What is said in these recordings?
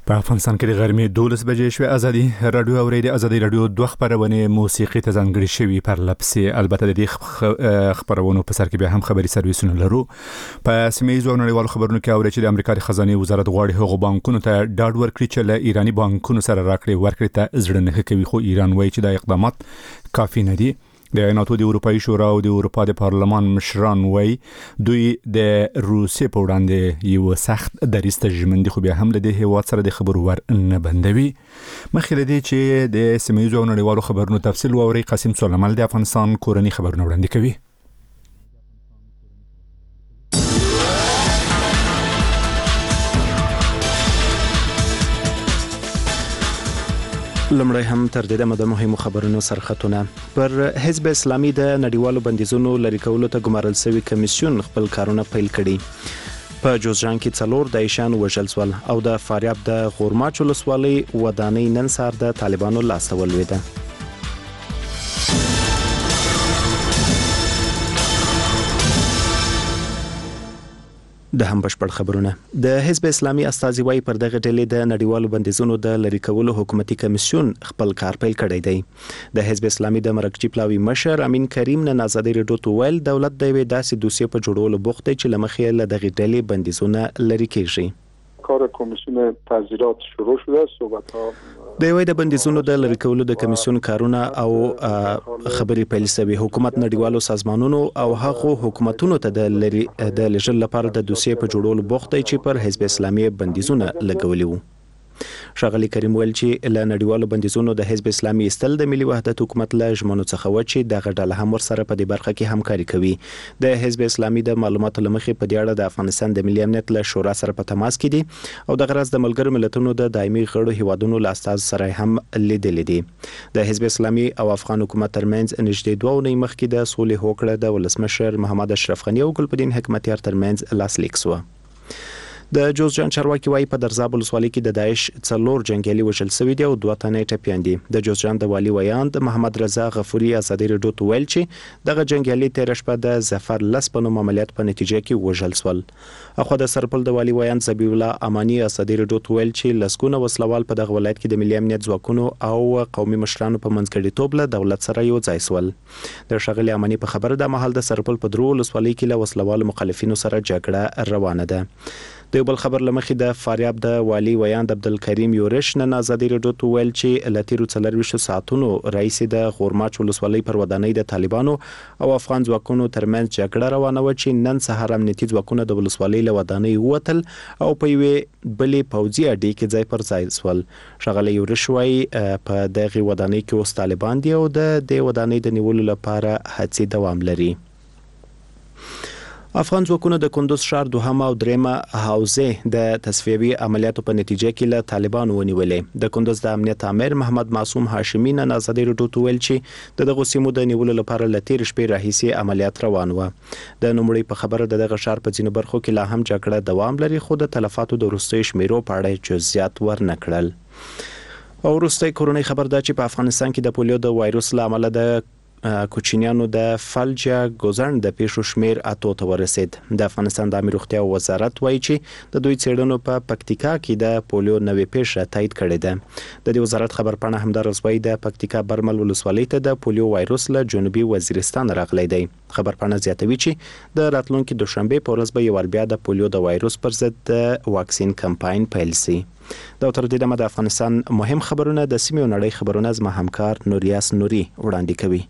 په افغانستان کې د غرمې 12 بجې شوې. ازادي رادیو اوریدي ازادي رادیو دوه خبرونه موسیقي ته ځانګړي شوي پر لپسي. البته د دې خبرونو په سر کې به هم خبري سرویسونه لرو. په سیمه‌یزو نړیوالو خبرونو کې اوري چې د امریکا د خزانه وزارت غواړي هغو بانکونو ته ډاډ ورکړي چې له ایرانی بانکونو سره راکړي ورکړي ته زړه نه کوي، خو ایران وایي چې دا اقدامات کافي نه دي. د ناتو د اروپایي شورا او د اروپا د پارلمان مشران وایي دوی د روسیې په وړاندې یو سخت دریځ ته ژمن دي، خو بیا هم له دې هیواد سره د خبرو ور نه بندوي. مخکې له دې چې د سیمه‌یزو نړیوالو خبرونو تفصیل واوري، قاسم سلیمان د افغانستان کورنی خبرونه وړاندې کوي. لمړی هم تر دې د مهمو خبرونو سرخطونه. پر حزب اسلامي د نړیوالو بندیزونو لري کولو ته ګمارل شوی کمیسیون خپل کارونه پیل کړي. په جوزجان کې 4 دایشان وژل شول او د فاریاب د غورماچ ولسوالۍ ودانۍ نن سهار د طالبانو لاسته ولوېده. د هم بشپړ خبرونه. د حزب اسلامي استازي وايي پر دغه ډلې د نړیوالو بندیزونو د لری کولو حکومتي کمیسیون خپل کار پیل کړی دی. د حزب اسلامي د مرکزي پلاوي مشر امین کریم نن آزادي رادیو ته ویل دولت د وې داسې دوسیه په جوړولو بوخت دی چې لمخې له دغه ډلې بندیزونه لری کیږي. کار کمیسیون تعزیرات شروع شده. صحبت‌ها د وې د بندیزونو د لری کولو د کمیسیون کارونه او خبري پیل شوی. حکومت نړیوالو سازمانونو او هغو حکومتونو ته د لجل لپاره د دوسیه په جوړولو بوخت دی چې پر حزب اسلامي بندیزونه لګولي وو. شاغلی کریم ویل چې له نړیوالو بندیزونو د حزب اسلامي استل د ملي وحدت حکومت له ژمنو څخه و چې دغه ډله هم ورسره په دې برخه کې همکاري کوي. د حزب اسلامي د معلوماتو لمخې په دې اړه د افغانستان د ملي امنیت له شورا سره په تماس کې دي او د غرض د ملګرو ملتونو د دایمي غړو هیوادونو له استاد سره هم لیدل دي. د حزب اسلامي او افغان حکومت ترمنځ نږدې 2 اونۍ مخکې د صلح هوکړه د ولسمشر محمد اشرف غنی او ګلبدین حکمتیار ترمنځ لاسلیک شو. د جوزجان چارواکي وايي په درزاب ولسوالۍ کې د داعش 4 جنگیالي وژل شوي دي او 2 تنه ټپيان دي. د جوزجان د والي ویاند محمد رضا غفوري ازادي رادیو ته ویل چې دغه جنگیالي تیر شپه د ظفر لس په نوم عملیات په نتیجه کې وژل شول. اخو د سرپل د والي ویاند زبیح الله امانی ازادي رادیو ته ویل چې لسګونه وسلوال په دغه ولایت کې د ملي امنیت ځواکونو او قومي مشرانو په منځګړیتوب له دولت سره یو ځای شول. د شغلي امانی په خبره د محل د سرپل په درو ولسوالۍ کې له وسلوال مخالفینو سره جګړه روانه ده. د بل خبر لمخې د فاریاب د والی ویاند عبدالکریم یورش نن آزادي رادیو ته ویل چې لتیرو 24 ساعتونو رئیس د غورماچ ولسوالۍ پر ودانۍ د طالبانو او افغان ځواکونو ترمنځ جګړه روانه و چې نن سهار امنیتي ځواکونه د ولسوالۍ له ودانۍ ووتل او په یوې بلې پوځي اډې کې ځای پر ځای شول. ښاغلی یورش وایي په دغه ودانۍ کې اوس طالبان دي او د دې ودانۍ د نیولو لپاره هڅې دوام لري. افغان ځواکونه د کندوز ښار دوهمه او دریمه حوزه د تصفیوي عملیاتو په نتیجه کې له طالبانو ونیولې. د کندوز د امنیت امیر محمد معصوم هاشمي نن آزادي رادیو ته ویل چې دغه سیمو د نیولو لپاره له تیر شپې راهیسې عملیات روان و. د نوموړي په خبره دغه ښار په ځینو برخو کې لا هم جګړه دوام لري، خو د تلفاتو د وروستیو شمیرو په اړه جزئیات ورنکړل. او وروستی کورونی خبر ده چې په افغانستان کې د پولیو د وایروس له امله د کوچنیانو د فلج ګوزن د پیښو شمیر 8 ته ورسید. د افغانستان د امیر روغتیا وزارت وایي چې د دوی څېړنو په پکتیکا کې د پولیو نوې پیښه تایید کړې ده. د دې وزارت خبرپاڼه همدارس وایي د پکتیکا برمل ولسوالۍ ته د پولیو وایروس له جنوبي وزیرستان راغلی دی. خبرپاڼه زیاتوي چې د راتلونکي دوشنبه په ورځ به یو بیا د پولیو د وایروس پر ضد د واکسین کمپاین پیل شي. دا تر دې دمه د افغانستان مهم خبرونه د سیمې او نړۍ خبرونه زما همکار نوریاس نوري وړاندې کوي.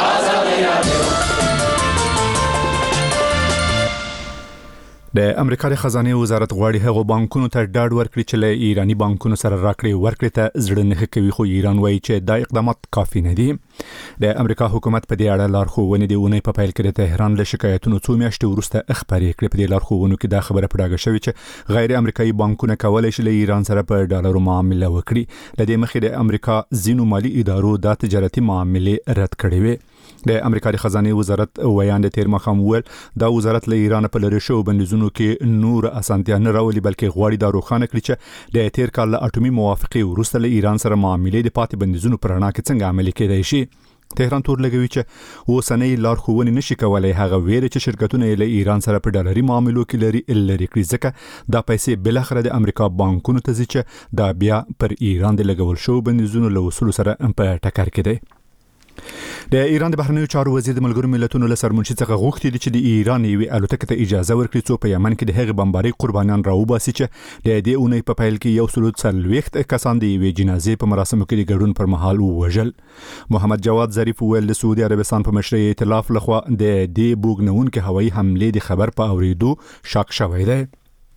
د امریکا د خزانه وزارت غواړي هغو بانکونو ته ډاډ ورکړي چې له ایرانی بانکونو سره راکړي ورکړي ته زړه نه کوي، خو ایران وایي چې دا اقدامات کافي نه دي. د امریکا حکومت په دې اړه لارښوونې د اونۍ په پیل کې د تهران له شکایتونو 2 میاشتې وروسته خبرې کړې. په دې لارښوونو کې دا خبره پړاګه شوې چې غیر امریکایي بانکونه کولای شي له ایران سره په ډالرو معامله وکړي. د دې مخې د امریکا ځینو مالی ادارو دا تجارتي معاملې رد کړې وې. د امریکا د خزانه وزارت ویاند تیر مخام ویل دا وزارت له ایران په لری شو بندیزونو کې نور اسانتیا نه راولي، بلکې غواړي دا روښانه کړي چې د تیر کال اټومي موافقه وروسته له ایران سره معاملې د پاتې بندیزونو پر اړه کې څنګه عملي کېدای شي. تهران تور لګوي چې اوسنۍ لارښوونې نشي کولای هغه ویره چې شرکتونه له ایران سره په ډالري معاملو کې لري کړی ځکه دا پیسې بل اخر د امریکا بانکونو ته ځي چې دا بیا پر ایران د لګول شو بندیزونو له اصول سره په ټکر کې دی. د ایران د بهرنیو چارو وزیر د ملګرو ملتونو له سرمنشي څخه غوښتي دي چې د ایران یوې الوتکې ته اجازه ورکړي څو په یمن کې د هغې بمبارۍ قربانیان راوباسي چې د دې اونۍ په پیل کې 140 کسان د یوې جنازې په مراسمو کې د ګډون پر مهال ووژل. محمد جواد ظریف ویل د سعودي عربستان په مشرۍ ائتلاف لخوا د دې بوګنونکو هوایي حملې د خبر په اوریدو شاک شوی دی.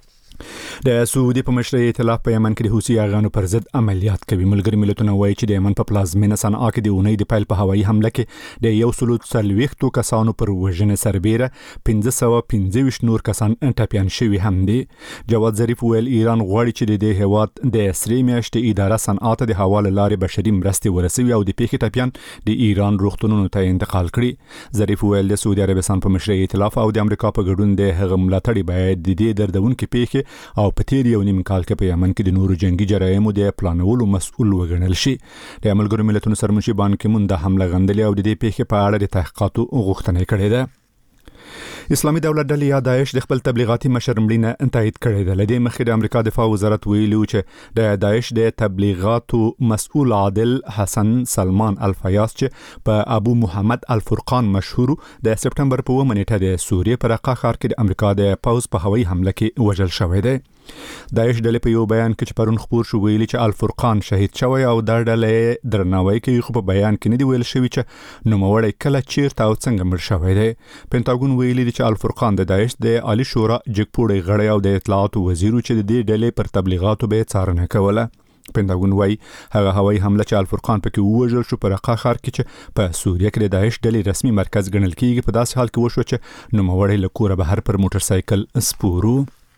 د سعودي په مشرۍ ائتلاف په یمن کې د حوثي اغانو پر ضد عملیات کوي. ملګري ملتونه وایي چې د یمن په پلازمینه صنعا کې د اونۍ د پیل په هوایي حمله کې د 140 کسانو پر وژنې سربېره 525 نور کسان ټپیان شوي هم دي. جواد ظریف ویل ایران غواړي چې د دې هیواد د سرې میاشتې اداره صنعا ته د هوا له لارې بشري مرستې ورسوي او د پیښې ټپیان د ایران روغتونونو ته انتقال کړي. ظریف ویل د سعودي عربستان په مشرۍ ائتلاف او د امریکا په ګډون د هغه ملاتړي باید د دې دردونکو پیښې او په تیر یو نیم کال کې په یمن کې د نورو جنگي جرایمو د پلانولو مسؤل وګڼل شي. د ملګرو ملتونو سرمنشي بان کی مون د حمله غندلې او د دې پیښې په اړه د تحقیقاتو غوښتنه کړې ده. اسلامي دولت ډلې یا داعش د خپل تبلیغاتي مشر مړینه تایید کړې ده. لدې مخکې د امریکا دفاع وزارت ویلي چې د داعش د تبلیغاتو مسؤل عادل حسن سلمان الفیاض چې په ابو محمد الفرقان مشهور د سپټمبر په 1 نیټه د سوریې په رقه ښار کې د امریکا د پوز په هوایي حمله کې وژل شوی دی. داعش ډلې په یو بیان کې چې پرون خبر شو ویلي چې الفرقان شهید شوی او د ډلې درناوی کوي، خو په بیان کې نه دی ویل شوی چې نوموړی کله چیرته او څنګه مړ شوی دی. پینټاګون ویلي چې الفرقان د داعش د عالی شورا جګپوړی غړی او د اطلاعاتو وزیر چې د دې ډلې پر تبلیغاتو به څارنه کوله. پینټاګون وايي هغه هوایي حمله چې الفرقان پکې ووژل شو په رقه ښار کې چې په سوریه کې د داعش ډلې رسمي مرکز ګڼل کیږي په داسې حال کې وشو چې نوموړی له کوره بهر پر موټر سایکل سپورو.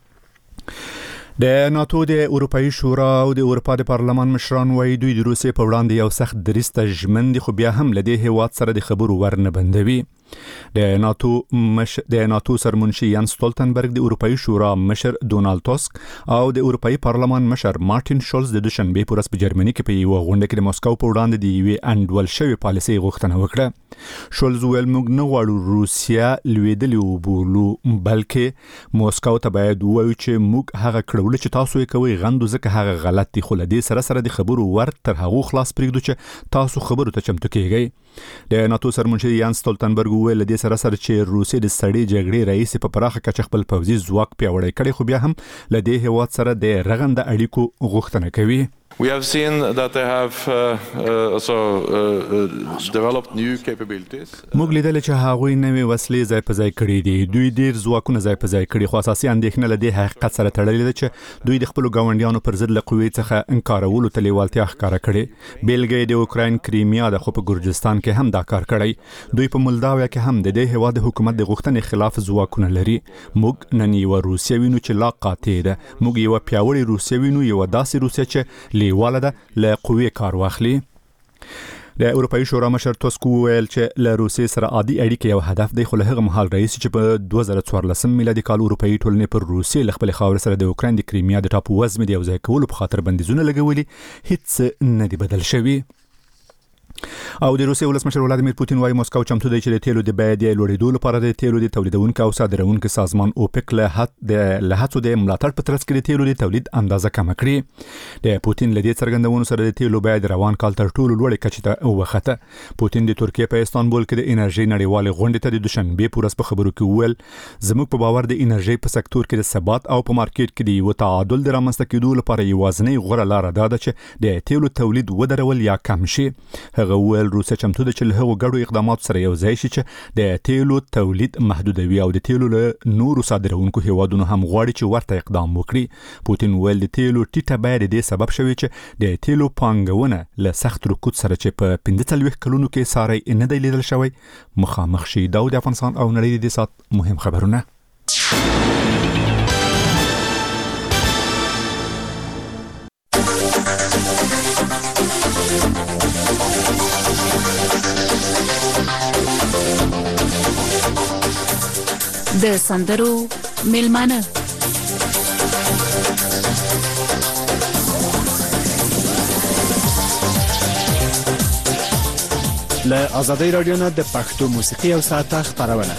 د ناتو د اروپאי شورا او د اروپا د پارلمان مشران وايي دوی د روسیې په وړاندې یو سخت دریځ ته ژمن دي، خو بیا هم له دې هیواد سره د خبرو ور نه بندوي. د ناتو سرمنشي یان ستولتنبرګ، د اروپאי شورا مشر ډونالد ټاسک او د اروپאי پارلمان مشر مارټین شولز د دوشنبه په ورځ په جرمني کې په یو غونډه کې د مسکو په وړاندې د یوې انډول شوی پالیسي غوښتنه وکړه. شولز ویل موږ نه غواړو روسیا لویدلی وبولو، بلکې مسکو ته باید ووایو چې موږ هغه کړول چې تاسو یې کوي غندو ځکه هغه غلط دي، خو له دې سره سره د خبرو ور تر هغه خلاص پرېږدو چې تاسو خبرو ته چمتو کیږئ. د ناتو سرمنشي یان ستولتنبرګ ویل د سره سره چې روسیې د سړې جګړې رئیس په پراخه کچه خپل پوځي ځواک پیاوړی کړي، خو بیا هم له دې هیواد سره د رغنده اړیکو غوښتنه کوي. We have seen that they have also developed new capabilities. موږ لیدل چې هغوی نوې وسلې ځای په ځای کړې دي. دوی ډیر ځواکونه ځای په ځای کړي، خو اساسي اندېښنه له دې حقیقت سره تړلې ده چې دوی د خپل ګاونډیانو پر ضد له قوې څخه انکارولو ته لیوالتیا ښکاره کړې. بیلګې د اوکراین کریمیا د خو په ګورجستان کې هم دا کار کړی. دوی په مولداویا کې هم د دې هیواد حکومت د غوښتنې خلاف ځواکونه لري. موږ نن یو روسیه وینو چې لا قاطع ده. موږ یو پیاوړی روسیه وینو، یو داسې روسیه چې لیواله ده له قوی کار واخلي. د اروپאי شورا مشر ټاسک ویل چې له روسیې سره عادي اړیکې یو هدف دی، خو له هغه مهال رئیس چې په 2014 میلادي کال اروپאי ټولنې پر روسیې له خپل خاور سره د اوکراین د کریمیا د ټاپو وزمې د یوځای کولو په خاطر بندیزونه لګولي، هیڅ نه دی بدل شوی. او د روسیې ولسمشر ولادیمیر پوتین وايي مسکو چمتو دی چې د تیلو د بیې د لوړېدو لپاره د تیلو د تولیدونکو او صادرونکو سازمان اوپک له هڅو د ملاتړ په ترڅ کې د تیلو د تولید اندازه کم کړي. د پوتین له دې څرګندونو سره د تیلو بیې د روان کال تر ټولو لوړې کچې ته وخته. پوتین د ترکیې په استانبول کې د انرژي نړیوالې غونډې ته د دوشنبه په ورځ په خبرو کې وویل زموږ په باور د انرژي په سکتور کې د ثبات او په مارکیټ کې د یو تعادل د رامنځته کېدو لپاره یوازینۍ غوره لار دا ده چې د تیلو تولید ودرول یا کم شي. هغه ویل روسیه چمتو ده چې له هغو ګډو اقداماتو سره یو ځای شي چې د تیلو تولید محدودوي او د تیلو له نورو صادرونکو هیوادونو هم غواړي چې ورته اقدام وکړي. پوتین ویل د تیلو ټیټه بیه د دې سبب شوی چې د تیلو پانګونه له سخت رکود سره چې په 45 کلونو کې ساری نه دی لیدل شوی مخامخ شي. دا د افغانستان او نړۍ د سات مهم خبرونه. د سندرو میلمانه له آزادۍ رادیو نه د پښتو موسیقي او ساعته خبرونه.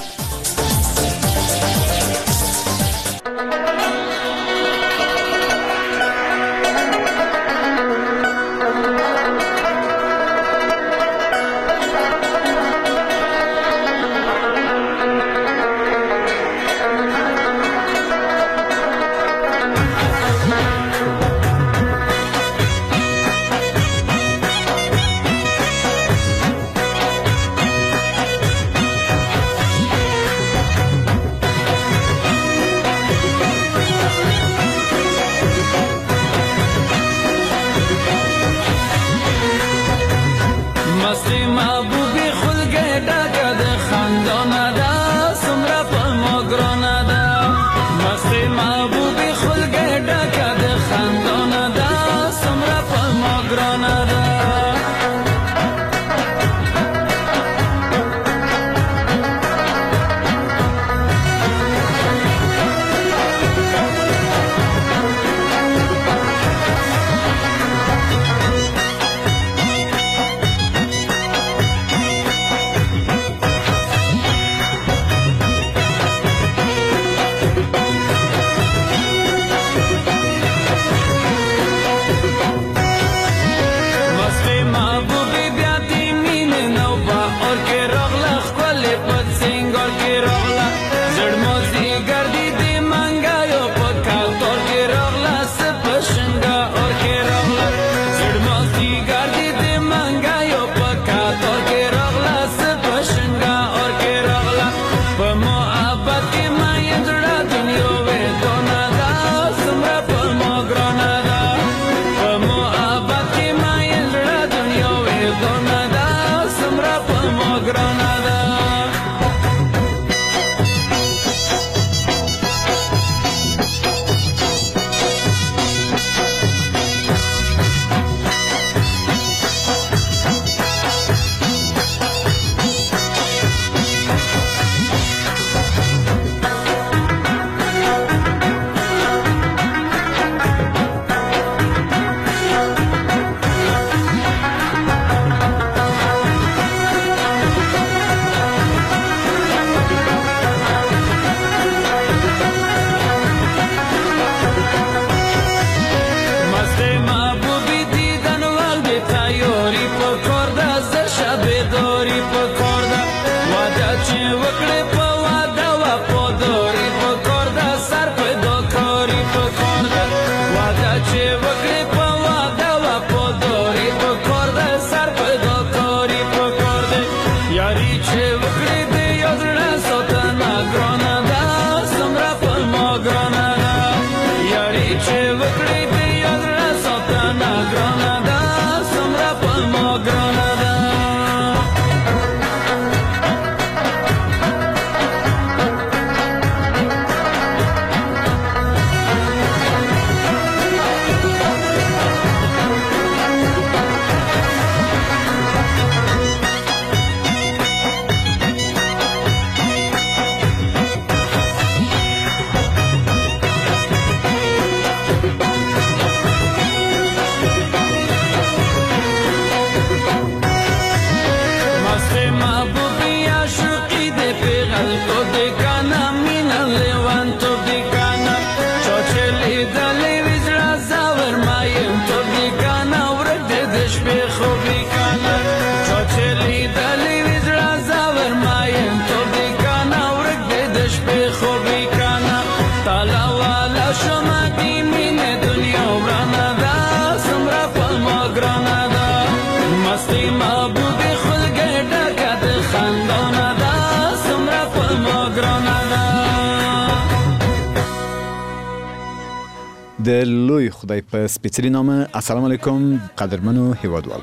د لوی خدای په سپیڅلي نامه السلام علیکم قدرمنو هیوادوال.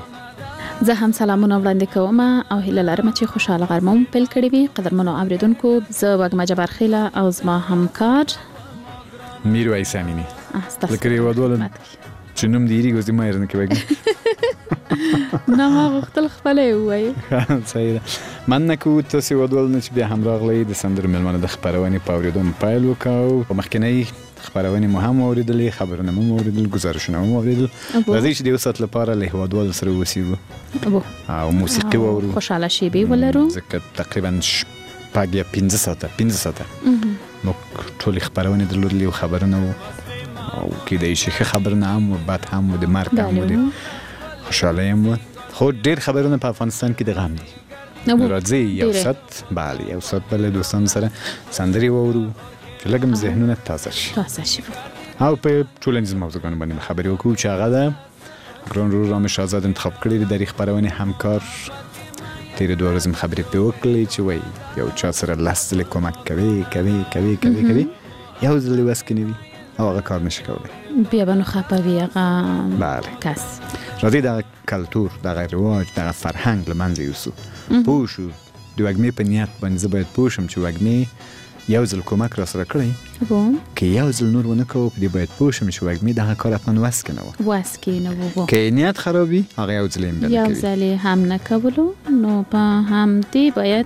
زه هم سلامونه وړاندې کوم او هیله لرم چې خوشاله غرمه پیل کړی وي. قدرمنو اوریدونکو، زه وګما جبار خیله او زما همکار میرویس امینی. لکه هیوادوال چې نوم دیری غوځي ما یې نه کوي. نه ما غوښتل خپل وایي. صحیح ده. من نکو تاسو هیوادوال نه چې بیا هم راغلی د سندر ملمنه د خبرونه په اوریدون پیل وکاو. په مخکنی خبرونه مو هم اوریدلې، خبرونه مو اوریدل، گزارشونه مو اوریدل. راځي چې د وسات لپاره له هوادوال سره وسیو او موسیقي وورو، خوشاله شي به ولرو. ځکه تقریبا شپږ یا 15 ساعته نو ټول خبرونه درلودلې او خبرونه او کېدای شي خبرونه هم او بعد هم د مرګ هم خوشاله یم. خو ډېر خبرونه په افغانستان کې د غم دي. راځي یو سات بل دوستان سره سندري وورو چې لګم ذهنونه تازه شي او په ټولنیز موضوعاتو باندې خبرې وکړو چې هغه ده ګران رو رامش آزاد انتخاب کړی د خبرونه همکار تیر 2 ورځې خبرې په وکړلې چې وای یو چا سره لاس له کومک کوي یو ځل وسکنی وي او هغه کار نشي کولای بیا به نو خپوي هغه کس راځي د کلچر د رواج د فرهنګ لمنځه یوسو پوښو د وګمې په نیت باندې باید پوښم چې وګمې یو ځل کومک را سره کړی که یو ځل نور ونه کوو په دې باید پوښم چې وګمې دغه کار اتمن وسکنه که نیت خرابي هغه یو ځل هم یو ځل هم نه کولو نو په هم دې باید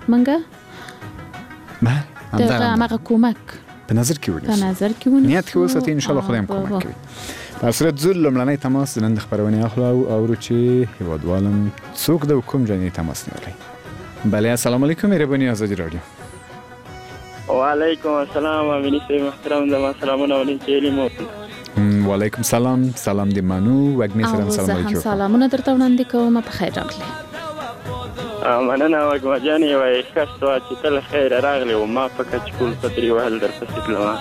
منګه دغه کومک په نظر کې ونیسو نیت کې وساتې ان شاء الله خدای هم کومک کوي. په صورت زول لمړنۍ تماس نن د خبرونه اخلو او چې هیوادوالم څوک د کوم ځای تماس نیولای. بله السلام علیکم مهرباني آزادي رادیو. وعلیکم السلام امینی سي محترم زما سلامونه ولیکم. وعلیکم سلام دی منو وګمی سره سلام علیکم. سلامونه درته وړاندې کوم په خیر راغلی. مننه وګما جانې وای ښه چې تل خیر راغلی او ما فکر چې کول پتري وهل در پسې تلم.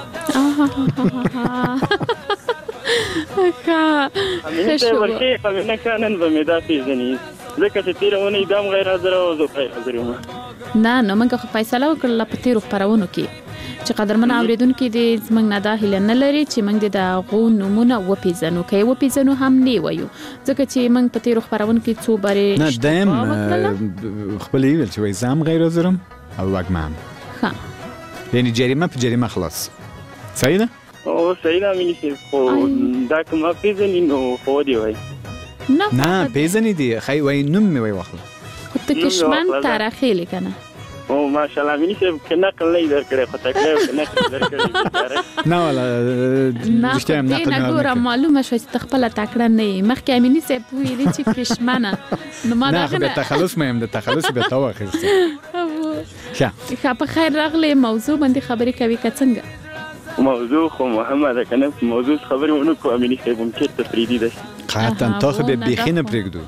امینه ته ورته په کانن به مې دا پیژنې ځکه چې تیرونه دام غیر حاضر او زه غیر حاضر یم. نه نو موږ خو فیصله وکړه په تیرو خبرونو کې چې قدرمن اوریدونکو دې زمنګ نه داخله نه لري چې موږ د غو نمونه وپیژنو کوي وپیژنو هم نه وایو ځکه چې موږ په تیرو خبرونو کې څو بارې نه دایم خپل ویل چې وای زم غیر حاضرم او وګمم ها یعنی جریمه په جریمه خلاص صحیح ده او صحیح ده مې نشي خو دا کومه پیژنې نو خو دی وای نه پیژنې دی خی وای نوم مې وای واخله ته کشمن تاریخي لیکنه او ماشاءالله مې نشي کنه کله درکړې خو تکلیف نه درکړې نه ولا دشته هم نه ګوره معلومه شو چې تخپل تکړه نه مخکې امینی سه پوی دي چې کشمنه نو ما دا نه تخلص مې د تخلص به تا واخیسته ښه په خیر راغلی موضوع باندې خبرې کوي که څنګه موضوع خو محمد کنه موضوع خبرې ونه کوم امینی سه هم چې تفریدي ده قاطن تا خو به بخینه پرېږدو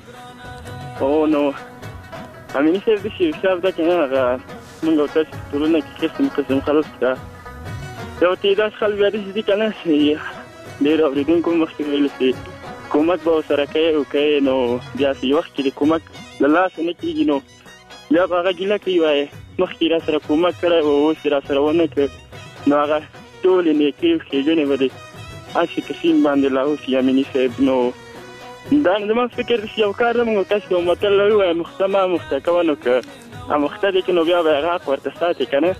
او نو امینی سه د شي حساب ده کنه هغه موږ تاسو ټولنه کې قسم خلاص کا یو تیدا خل بیا دې کنه ډیر اوریدونکو مخکې ویل شي کومک به سره کوي او کوي نو بیا چې وخت کې کومک لاس نه کیږي نو بیا هغه ګیله کوي وای مخکې را سره کومک کړی او اوس را سره ونه کړ نو هغه ټول نه کوي ښېګڼې به دې هسې کسین باندې لا اوس امیني صاحب نو دا زما فکر چې یو کار موږ تاسو ته متل وایو مخته کوه نو که مخته دی که نو بیا به هغه حق ورته ساتي که نه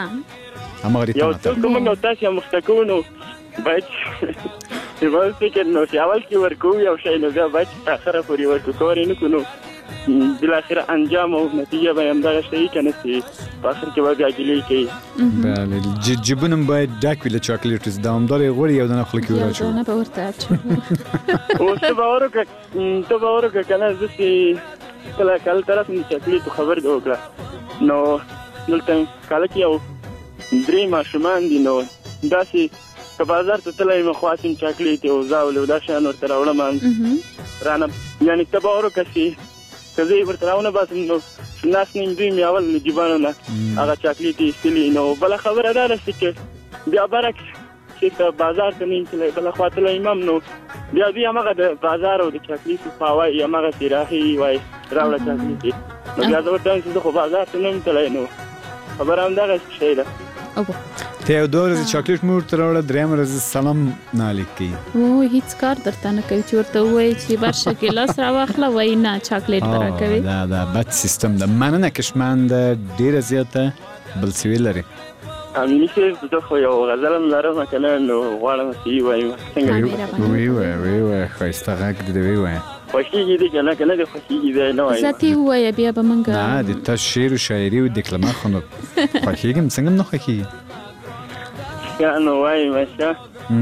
یو څوک موږ تاسو مخته کوو نو باید زما فکر نو چې اول کې ورکوو یو شی نو بیا باید تر اخره پورې ورکو کار یې نه کړو نو بالاخره انجام او نتیجه به همدغه شی کنه چې په اخر کې به بیا ګیلې کوي. بله جیبونه باید ډک وي له چاکلیټس دوامداره غوړي یو دانه خوله کې وراچوو یو دانه به ورته اچوو اوس ته به وروکړه که نه زه چې کله طرف مې چاکلیټو خبر دې وکړه نو دلته کاله کې یو 3 ماشومان دي نو داسې که بازار ته تللی یم خواستم چاکلیټ او زاول او دا شیان ورته راوړم رانه یعنې ته به وروکړه چې که زه یې ورته راونه باسم نو ناس نیم دوی مې اول له جیبانو نه هغه چاکلیټ یې ایستلي نو بله خبره دا ده چې بیا برعکس چې ته بازار ته نه تللی بله خوا تللی یم نو بیا دوی همغه د بازار او د چاکلیټو خوا وایي همغسې راښي وایي راوړه چاکلیټ نو بیا زه ورته وایم چې زه خو بازار ته نه یم تللی نو خبره همدغسې شی ده ته یو 2 ورځې چاکلیټ مې ورته راوړه 3 ورځې سلام نه لیکي او هیڅ کار درته نه کوي چې ورته ووایي چې برشه ګیلاس راواخله وایي نه چاکلیټ به راکوي دا بد سیستم ده مننه کشمن ده ډېره زیاته بل څه لري امیني صاحب زه خو یو غزل هم لرم که نه نو غواړم چې ووایم څنګه ویوایه ښایسته غږ دې ویوایه خوښېږي دې که نه دې خوښېږي دی نه وایم ذاتي ووایه بیا به موږ نه د تا شعر و شاعري و دیکلمه خو نو خوښېږم څنګه هم نه خوښېږي کانو وای مشه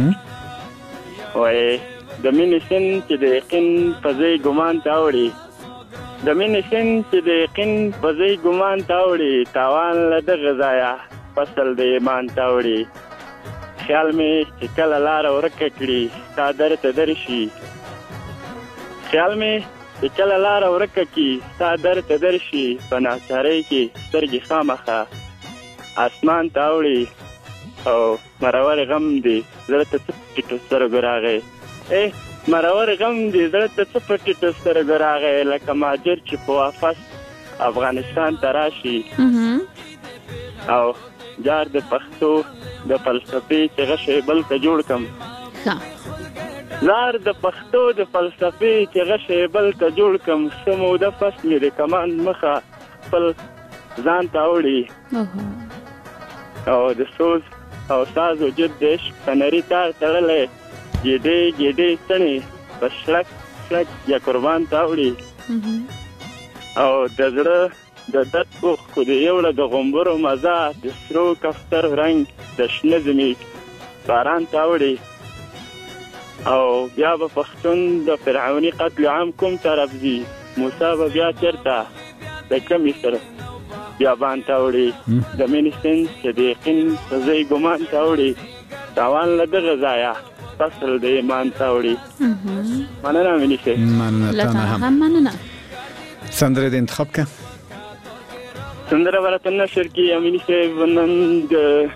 وای د مینې سن چې د یقین په ځای ګمان ته اوړي د مینې سن چې د یقین په ځای ګمان ته اوړي تاوان له دغه ځایه فصل د ایمان ته اوړي خیال مې چې کله لاره ورکه کړي ستا در ته درشي خیال مې چې کله لاره ورکه کړي ستا در ته درشي په ناچارۍ کې سترګې خامخه اسمان ته اوړي او مرور غم دی زړه ته څه ټیټو سترګو راغی مرور غم دی زړه ته څه ټیټو سترګو راغی لکه مهاجر چې په واپس افغانستان ته راشي او جار د پښتو د فلسفې چې غشې بل ته جوړ کم لار د پښتو د فلسفې چې غشې بل ته جوړ کم سمو د فصل د کمان مخه خپل ځان ته اوړي او د سوز او ساز وجود د عشق په نري تار تړلی ګیډې ګیډې څڼې په شړک شړک یا قربان ته اوړي او د زړه د درد اوښکو د یوړه د غومبرو مزه د سرو کفتر رنګ د شنه زمي باران ته اوړي او بیا به پښتون د فرعوني قتل عام کوم طرف ځي موسی به بیا چېرته د کمې سره بیابان ته اوړي د مینې سن چې د یقین په ځای ګمان ته اوړي تاوان له دغه ځایه فصل د ایمان ته اوړي مننه مینې صاحب مننه تا هم مننه سندره د انتخاب که سندره ورته نشر کې امینی صاحب نن د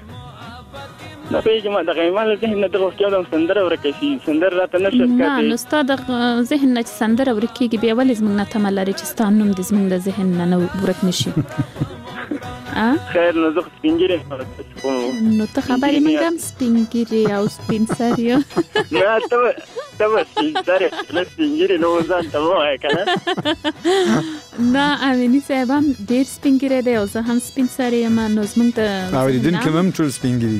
نه پیژم د غیمال ذهن نه دغه کېدم سندره ورکه شي سندره راته نشر کې نه نو ستاد ذهن نه سندره ورکیږي بیا ولې زمنګ نه تملاري چې ستان نوم د زمنګ د ذهن نه ورک نشي خیر نو زه سپینګری نو ته خبرې مونږ هم سپینګری او سپینساری نه ته سپینساری نه سپینګری نو ځان ته وای کنه نه امینی صاحب هم ډیر سپینګری دی او زه هم سپینساری یم نو زمونږ ته او دین کې هم ټول سپینګری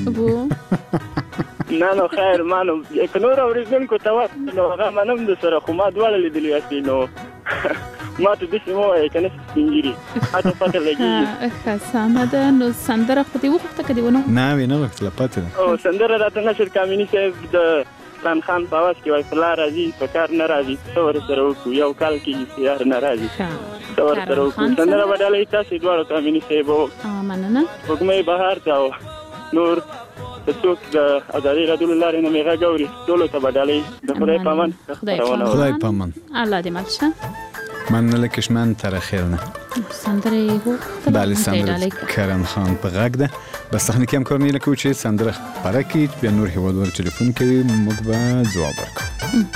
نه نو خیر مانو کنور اوریدونکو ته نو هغه منم د سره خو ما دواړه لیدلې یاسي نو ما ته د سیمو کنه سپینګری اته پته لګي سامه ده نو سندره خو دې وخت کې دیونه نه وینم وخت لا پته او سندره راته نشر کامینی صاحب د خان خان په واس کې وای فلا راځي په کار ناراضي څور سره وکړو یو کال کې سیار ناراضي څور سره وکړو سندره بدلې تاسو دواړو کامینی صاحب مننه وګمې بهار ته نور څوک د ازادي رسول الله نه میغه ګوري ټول ته بدلې د خدای پامان خدای پامان الله دې مالشه من لکشمن تر خیر نه سندره هو بله سندره کرم خان په غږ ده بس صحنه کې هم کار نه لکه چې سندره خبره کی بیا نور هیوادوال ټلیفون کوي موږ به جواب ورکړو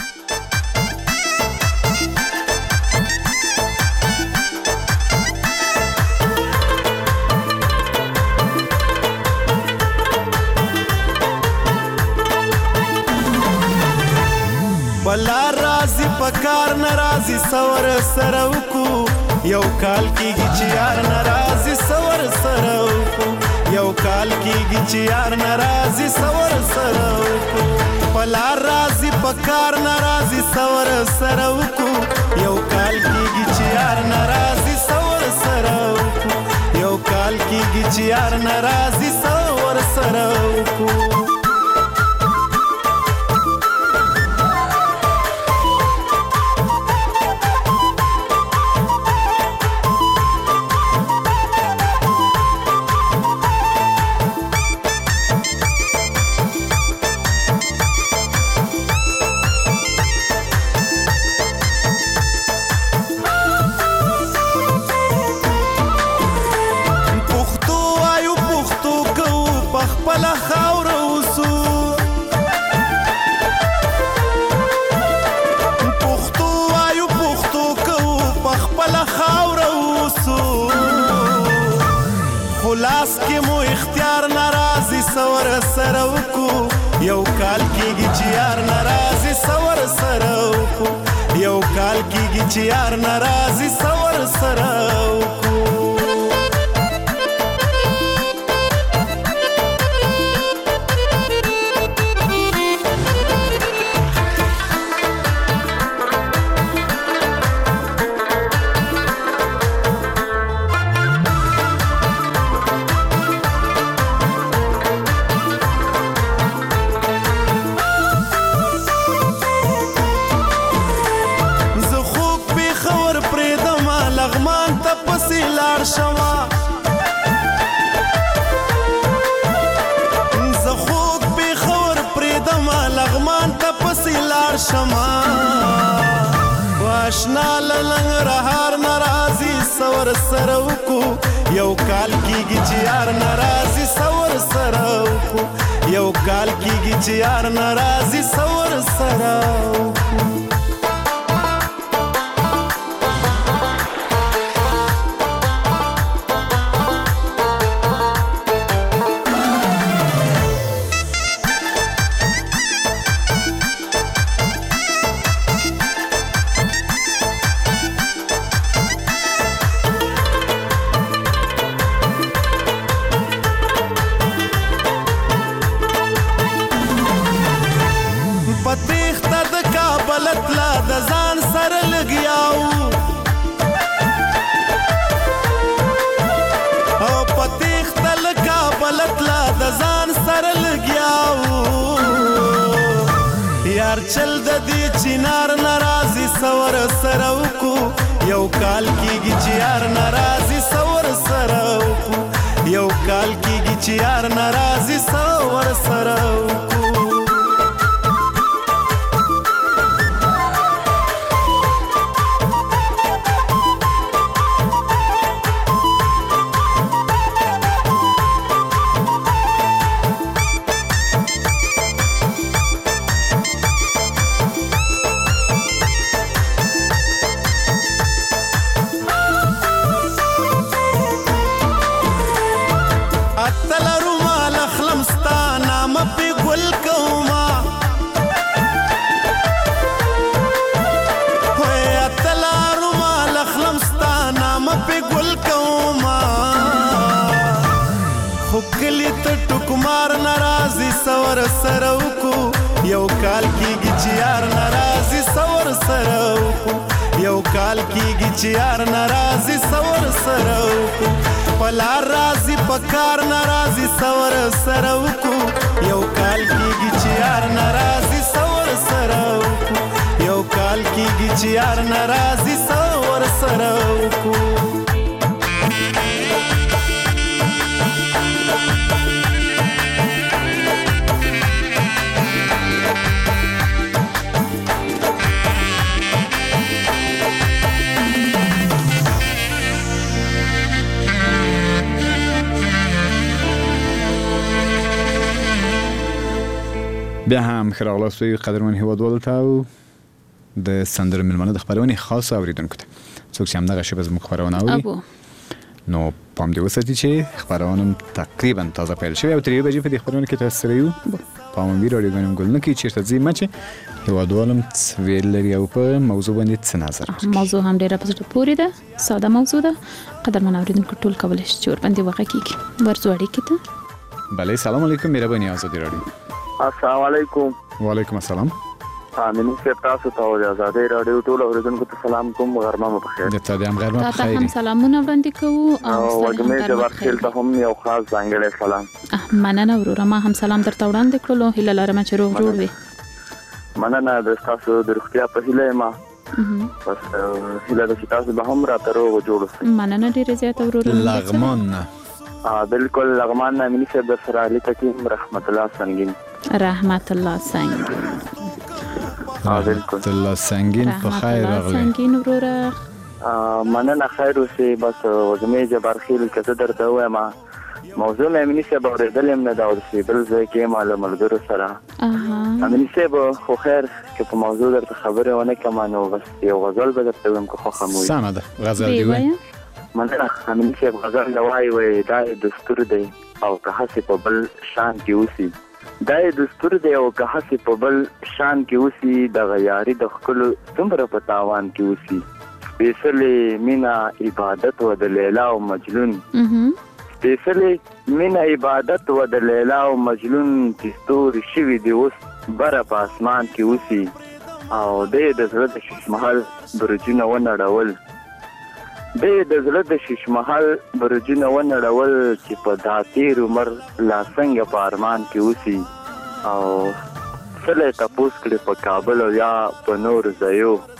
بلا رازي پکار ناراضي سور سره وکو یو کال کېږي چې یار ناراضي سور سره وکو یو کال کېږي چې یار ناراضي سور سره وکو بلا رازي پکار ناراضي سور سره وکو یو کال کېږي چې یار ناراضي سور سره وکو یو کال کېږي چې یار ناراضي سور سره وکو خلاص کې مو اختیار ناراضي سور سره وکو یو کال کېږي چې یار ناراضي سور سره وکو یو کال کېږي چې یار ناراضي سور سره وکو شما زخوک به خور پریدم لغمان ته پسې لاړ شما واشنا لنګ رهار ناراضي سور سره وکو یو کال کېږي چې یار ناراضي سور سره وکو یو کال کېږي چې یار ناراضي سور سره وکو چل د دې چینار ناراضي سور سره وکو یو کال کېږي چې یار ناراضي سور سره وکو یو کال کېږي چې یار ناراضي سور سره وکو سور سره وکو یو کال کېږي چې یار ناراضي سور سره وکو یو کال کېږي چې یار ناراضي سور سره وکو پلار راضي پکار ناراضي سور سره وکو یو کال کېږي چې یار ناراضي سور سره وکو یو کال کېږي چې یار ناراضي سور سره وکو بیا هم ښه راغلاست قدرمن هیوادوالو ته او د سندرو میلمانه د خپرونې خاص اوریدونکو ته څوک چې همدغه شپه زموږ خپرونه اوري نو پام دې وساتئ چې خپرونه تقریبا تازه پیل شوې او تر یوې بجې په دې خپرونه کې تاسو سره یو په امیر رادیو ګانم ګل نه کې چیرته ځي چې هیوادوالم ویل لري او په موضوع باندې څه نظر موضوع هم ډیره په زړه پورې ده ساده موضوع ده قدرمن اوریدونکو ټول کولای شي چې ورباندې واقع کیږي ورځو اړیکې ته بله سلام علیکم مهرباني آزادي رادیو السلام علیکم وعلیکم السلام امین صاحب تاسو ته د آزادۍ رادیو ټول اوریدونکو ته سلام کوم غرمه مو بخیر د تا هم غرمه بخیر تاسو هم سلامونه وړاندې کوو او وګمې د ورخیل ته هم یو خاص ځانګړی سلام مننه وروره ما هم سلام درته وړاندې کړلو هیله لرم چې روغ جوړ وي مننه د تاسو د روغتیا په هیله ما بس هیله د تاسو به هم راته روغ جوړ اوسئ مننه ډیره زیاته وروره لغمان بالکل لغمان نه امین صاحب د سره علی تکیم رحمت الله سنگین رحمت الله سنگین رحمت الله سنگین په خیر راغلی سنگین وروره مننه خیر اوسئ بس وګمې جبار خیل کته درته وایم موضوع امین صاحب اوریدل هم نه دا ورسې بل ځای کې معلومه ملګرو سره امین صاحب خو خیر چې په موضوع درته خبره ونه کوم نو بس یو غزل به درته وایم که خو خموي سمه ده غزل دی وای مننه امین صاحب غزل دا وای دا دستور دی او که هڅه په بل شان کې اوسي دا دستور دی او که هڅه په بل شان کې اوسي د غیاري د خپل څومره په تاوان کې اوسي سپېڅلې مینا عبادت و د لیلا او مجنون سپېڅلې مینا عبادت و د لیلا او مجنون چې ستوري شوي دی اوس بره په اسمان کې اوسي او د زړه د ششمحل برجونه ونړول د زړه د ششمحل برجونه ونړول چې په دا تیر عمر لا څنګه په ارمان کې اوسي او څله تاسو کړي په کابل او یا په نور ځایو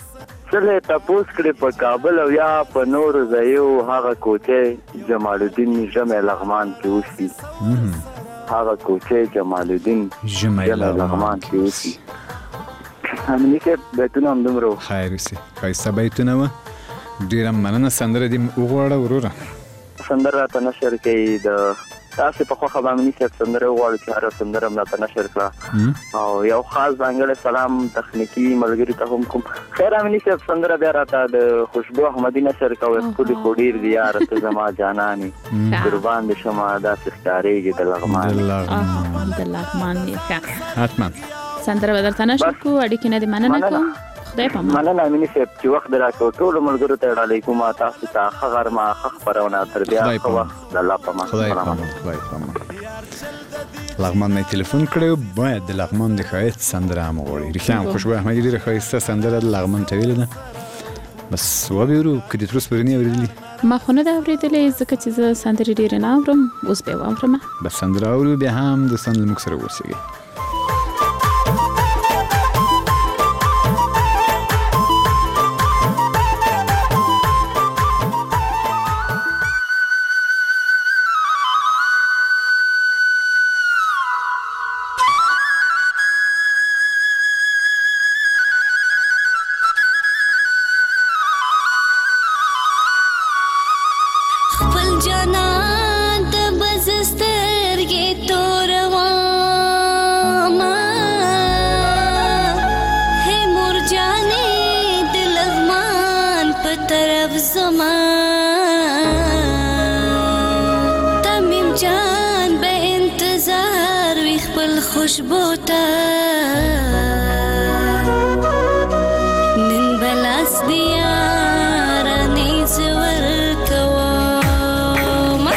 څله تاسو کړي په کابل او یا په نورو ځایو هغه کوچه جمال الدین جمع لغمان کې اوسي هغه کوچه جمال الدین جمع لغمان کې اوسي همني کې بیتونه هم دمرو خیر وسی کایسته بیتونه و ډیر مننه سندره دې وغواړه وروره سندره ته نشر کې د تاسو په خو خبر مني چې سندره وغواړي چې هر سندره مله ته نشر کړه او یو خاص ځانګړی سلام تخنیکی ملګری ته هم کوم خیر امني چې سندره بیا راته د خوشبو احمدی نشر کوي خپل کوډیر دی یار ته زما جانانی قربان دې شمه دا ستارېږي د لغمان د لغمان نه حتما سندره بدلته نشر کو اړیکې نه دي مننه کوم خدای په امان مننه امینی صاحب چې وخت راکو ټول ملګرو ته علیکم تاسو ته خبر ما خبرونه تر بیا خو د الله په امان خدای په امان لغمان نه تلیفون کړو باید د لغمان د خایت سندره هم وغواړي ریښتیا خوشبو احمدی ډیره ښایسته سندره د لغمان ته ویل ده بس وبېرو کدي تر اوسه پرې نه اورېدلې ما خو نه ده اورېدلې ځکه چې زه سندرې ډېرې نه اورم اوس به یې واورم بس سندره اورو بیا هم د سند له موږ سره اوسېږي خوشبوتا نن بلاس دیارانی زور کوم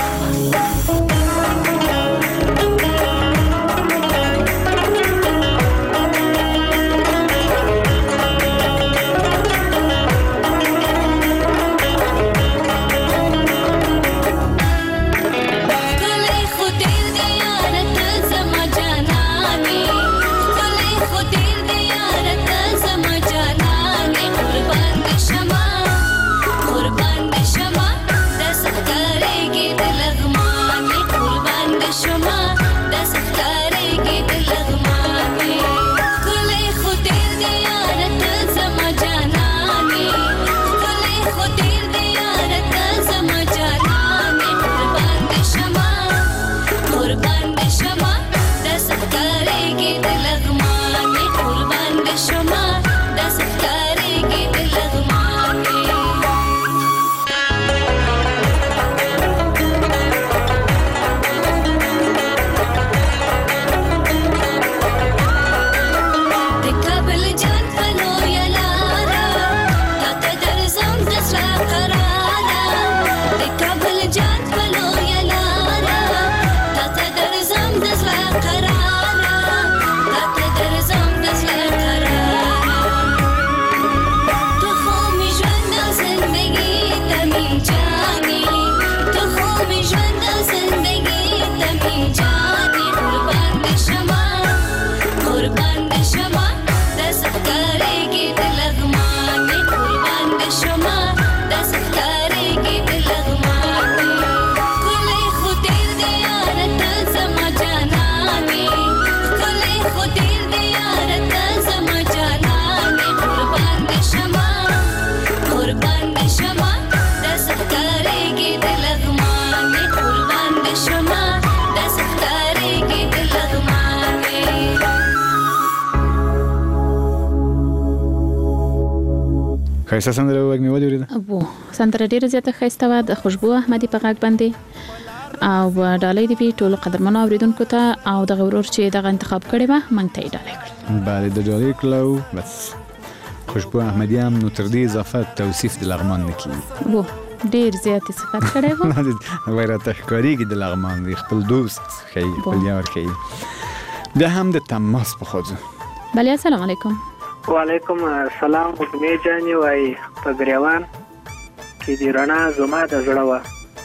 ښایسته سندره وږ مې ولېده سندره ډېره زیاته ښایسته وه د خوشبو احمدي په غږ باندې او ډالۍ دې وي ټولو قدرمنو اورېدونکو ته او دغه ورور چې دغه انتخاب کړی وه موږ ته یې ډالۍ کړې بله د ډالۍ کړلو بس خوشبو احمدي هم نو تر دې اضافه توصیف د لغمان نه کېږي ډېر زیات صفت کړی وو وایي راته ښکارېږي د لغمان دی خپل دوست ښیي خپل یار ښیي بیا هم د تماس په ښځو بله السلام علیکم وعلیکم السلام وګمې جانې وایي په ګریوان کې دې رڼا زما د زړه وه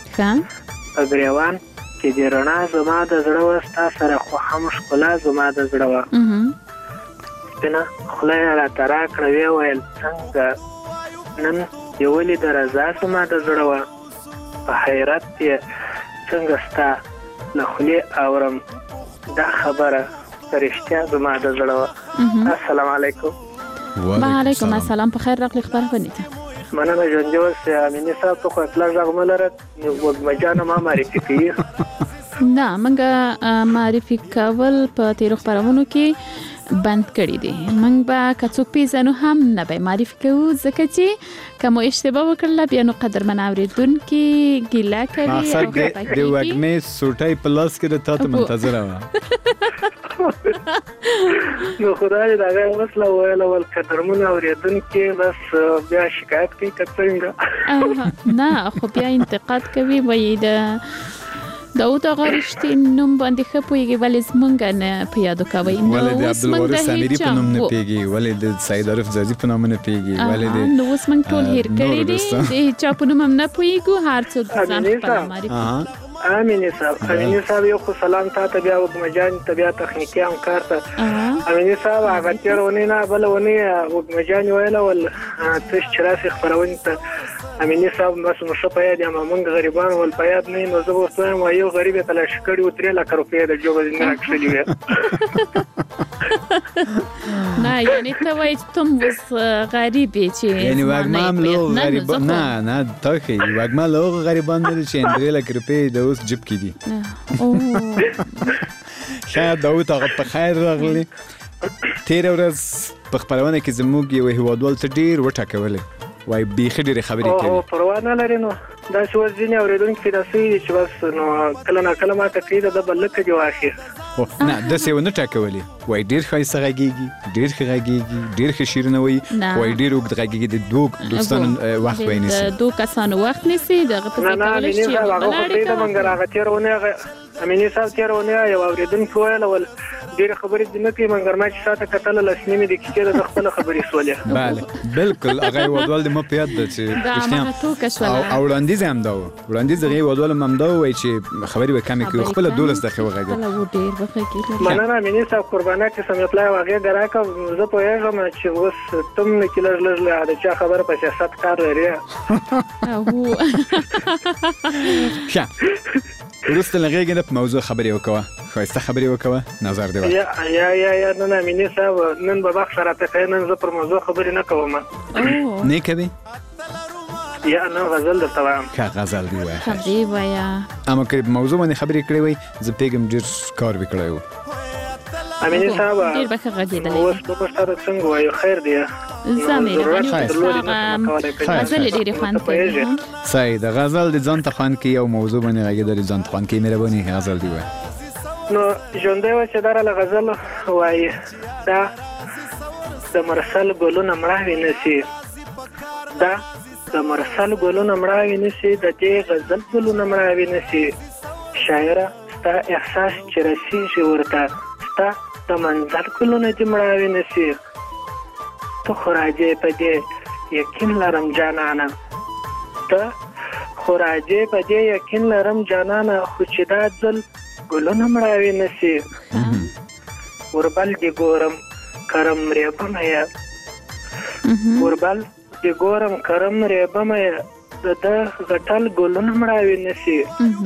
په ګریوان کې دې رڼا زما د زړه وه ستا سره خو هم ښکلا زما د زړه وه سپینه خوله یې راته راکړه ویې ویل څنګه نن یولې د رضا زما د زړه وه په حیرت یې څنګه ستا له خولې اورم دا خبره په رښتیا زما د زړه وه. السلام علیکم. وعلیکم السلام. په خیر راغلی خبرونه ته. مننه ژوندي اوسئ. امیني صاحب ته خو اطلاق غږ مه لرئ، وږمه جانه ما معرفي کوي. نه موږ معرفي کول په تیرو خبرونو کې بند کړی دي. موږ به که څوک پیژنو هم نه به معرفي کوو، ځکه چې که مو اشتباه وکړله بیا نو قدرمن اورېدونکي ګیله کوي او مقصد د وږمې سوټۍ په لاس کې د تا ته منتظره وه. نو خدای دې هغه مسله ویله ول قدرمن اورېدونکي بس بیا شکایت کوي که څنګه. نه خو بیا انتقاد کوي، وایي د داود آقا رښتین نوم باندې ښه پوهېږي ولې زمونږ نه په یادو کوئ. ولې د عبدالوارث امیري په نوم نه پوهېږي، ولې د سید عارف ځاځي په نوم نه پوهېږي، ولې د نو اوس موږ ټول هېر کړي دي، د هېچا په نوم هم نه پوهېږو، هر څوک ځان خپله معرفي. امیني صاحب یو خو سلام تا ته بیا وږمه جان ته بیا تخنیکي همکار ته. امیني صاحب هغه تېره اونۍ نه بله اونۍ وږمه جان ویله ول تش چې راسې خپرونې ته. امیني صاحب بس نو ښه په یاد یم، موږ غریبان ول په یاد نه نو زه به ورته وایم یو غریب یې تلاشي کړي و 3 لکه روپۍ د جوبه ځینې راکښلي وې. نه یعنې ته وایي چې تم اوس غریب یې چې یعنې وږمه هم له غریبان نه تا ښیي وږمه له هغو غریبان نه دي چې 3 لکه روپۍ د اوس جیب کې دي. ښه داود هغه په خیر راغلی. تېره ورځ په خپرونه کې زموږ یو هېوادوال ته ډېر وټاکولی، وایي بیخي ډېرې خبرې کوي. پروا نه لري. نو داسې اوس ځینې اورېدونکي داسې دي چې بس نو کله ناکله ماته کوي د ده به لکه دې واخي. نه داسې ونه ټاکولي، وایي ډېر ښایسته غږېږي، ډېر ښه غږېږي، ډېر ښه شعرونه وایي، وایي ډېر اوږد غږېږي، د دوه دوستانو وخت به یې نیسي، د دوه کسانو وخت نیسي. دغه پسې کولی شي هغه خو پرېږده مګر هغه تېره اونۍ امیني صاحب تېره اونۍ یو اورېدونکي ویله ول ډېرې خبرې دې نه کوي مګر ما چې شاته کتله 10 نیمې دقیقې د خپله خبرې سولې. بله بلکل هغه هېوادوال د ما په یاد ده چې او وړاندیز یې همدا و، وړاندیز د هغې هېوادوال هم همدا ووایي چې خبرې به کمې کړي، خپله 12 دقیقې وغږېد. مننه امیني صاحب قربانه قسم یې پلای هغې ده راکړه. زه پوهېږم چې اوس ته هم کې لږ لږ د چا خبره په سیاست کار لري. ښه وروسته له غېږې نه په موضوع خبرې وکوه، ښایسته خبرې وکوه، نظر دې یا نن امیني صاحب نن به بخښه راته کوې، نن زه پر موضوع خبرې نه کوم. نه کوې؟ یا نه غزل درته وایم. ښه غزل دې وایه. خبرې وایه. اما که په موضوع باندې خبرې کړې وای زه پوهېږم ډېر کار به کړی و. امیني صاحب ډېر به ښه غږېدلی. اوس به تاسو څنګه وایو خیر دی؟ زه مې غزلې ډېرې خوند کوي. صحیح ده، غزل دې ځان ته خوند کوي او موضوع باندې غږېدل ځان ته خوند کوي. مهرباني غزل دې وایه. نو ژوندی و چې داره له غزل وایي دا د مرسل ګلونه مړاوې نسي، دا د مرسل ګلونه مړاوې نسي، د دې غزل ګلونه مړاوې نسي. شاعره ستا احساس چې رسیږي ورته، ستا د منزل ګلونه دې مړاوې نسي. ته خو راځې په دې یقین لرم جانانه، ته خو راځې په دې یقین لرم جانانه، خو چې دا ځل ګلونه مړاوې نسي. وربل دې ګورم کرم ریبمه یې، وربل دې ګورم کرم ریبمه یې، د ده غټل ګلونه مړاوې نسي.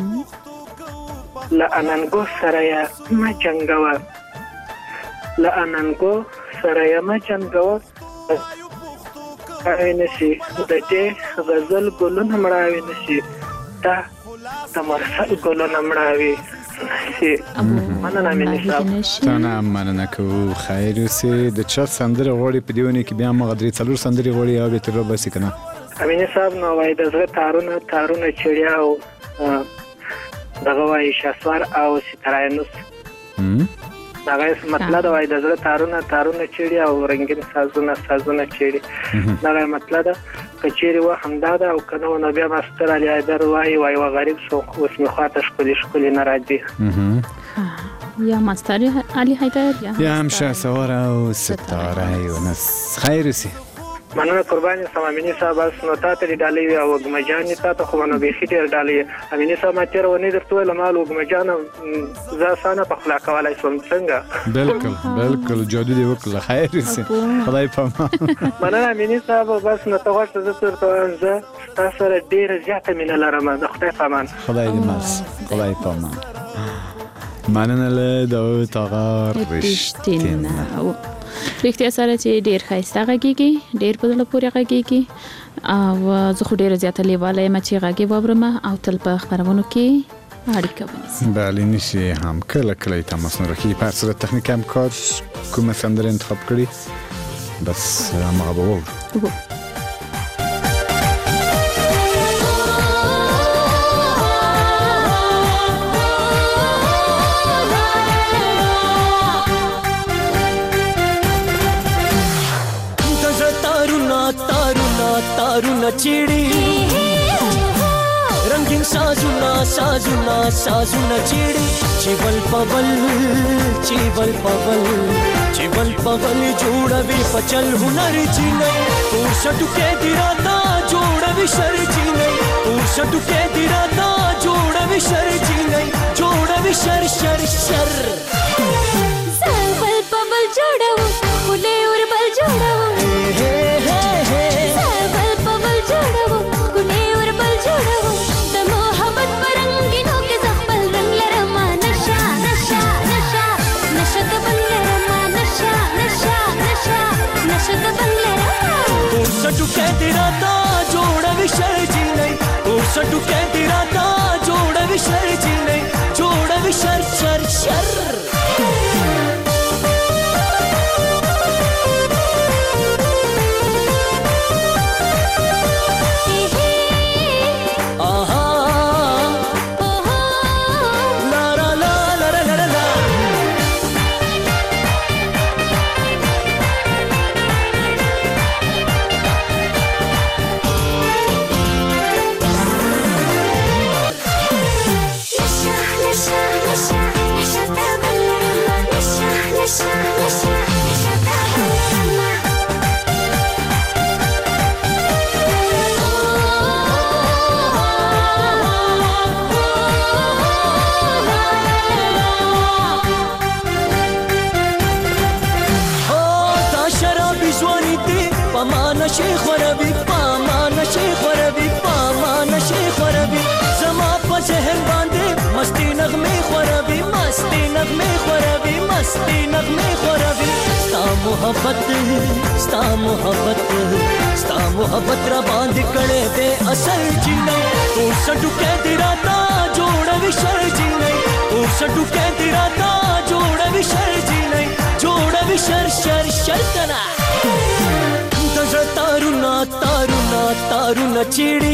له اننګو سره یې مه جنګوه، له اننګو سره یې مه جنګوه، مړاوې نسي. د دې غزل ګلونه مړاوې نسي، دا د مرسل ګلونه مړاوې نسي. مننه امیني صاحب. تا نه مننه کوو. خیر اوسې. د چا سندره غواړې په دې اونۍ کې بیا هماغه 3-4 سندرې غواړې یا بهتر راباسي که نه؟ امیني صاحب نو وایي د زړه تارونه چړیا او دغه وایي شهسوار او ستراینوس. دغه مطلب ده وایي د زړه تارونه چړي او رنګین سازونه چړي. دغه مطلب ده که چیرې و همدا ده او که نه نو بیا مستر علي حیدر وایي و غریب شو اوس مې خواته ښکلي نه راځي. یا مستر علي حیدر یا هم شهسوار او ستاره یونس. خیر اوسې. مننه قربان سم امینی صاحب بس نو تاسو دې ډالۍ او وګمجان تاسو خو نو به خېټه ډالۍ امینی صاحب ما تیر ونی درته ول مال وګمجان ز سانه په خلا کولای سم څنګه بالکل جادو دی وکړه خیر سي خدای پامان مننه امینی صاحب بس نو ته ورته زه تر ته تاسو سره ډیر زیاته مینه لرم خدای پامان خدای دې ماس خدای پامان مننه له داوود آقا رښتینه رښتیا سره چې ډیر ښایسته غږیږي ډیر په زړه پورې غږیږي او زه خو ډیره زیاته لیواله یم چې غږی واورم او تل په خبرونو کې اړیکه ونیسم بله نشي هم کله کله تماس نه راکړي په سره تخنیک هم کار کومه سندره انتخاب کړي بس هغه به وو तारुना चिड़ी रंगीन साजुना साजुना साजुना चिड़ी चिवल पवल जोड़वी पचल हुनर चीने तू सटुके दिराता जोड़वी शर चीने तू सटुके दिराता जोड़वी शर चीने जोड़वी शर शर शर सावल पवल जोड़ो फुले और बल जोड़ो सटुके दिराता जोड़ विशर जी नहीं सटुके दिराता जोड़ विशर जी नहीं जोड़ विशर शर शर मोहब्बत रा बांध कड़े दे असल जी नहीं तू सटुके दिराता जोड़ विशर जी नहीं तू सटुके दिराता जोड़ विशर जी नहीं जोड़ विशर शर शर कना तारुना तारुना तारुना चिड़ी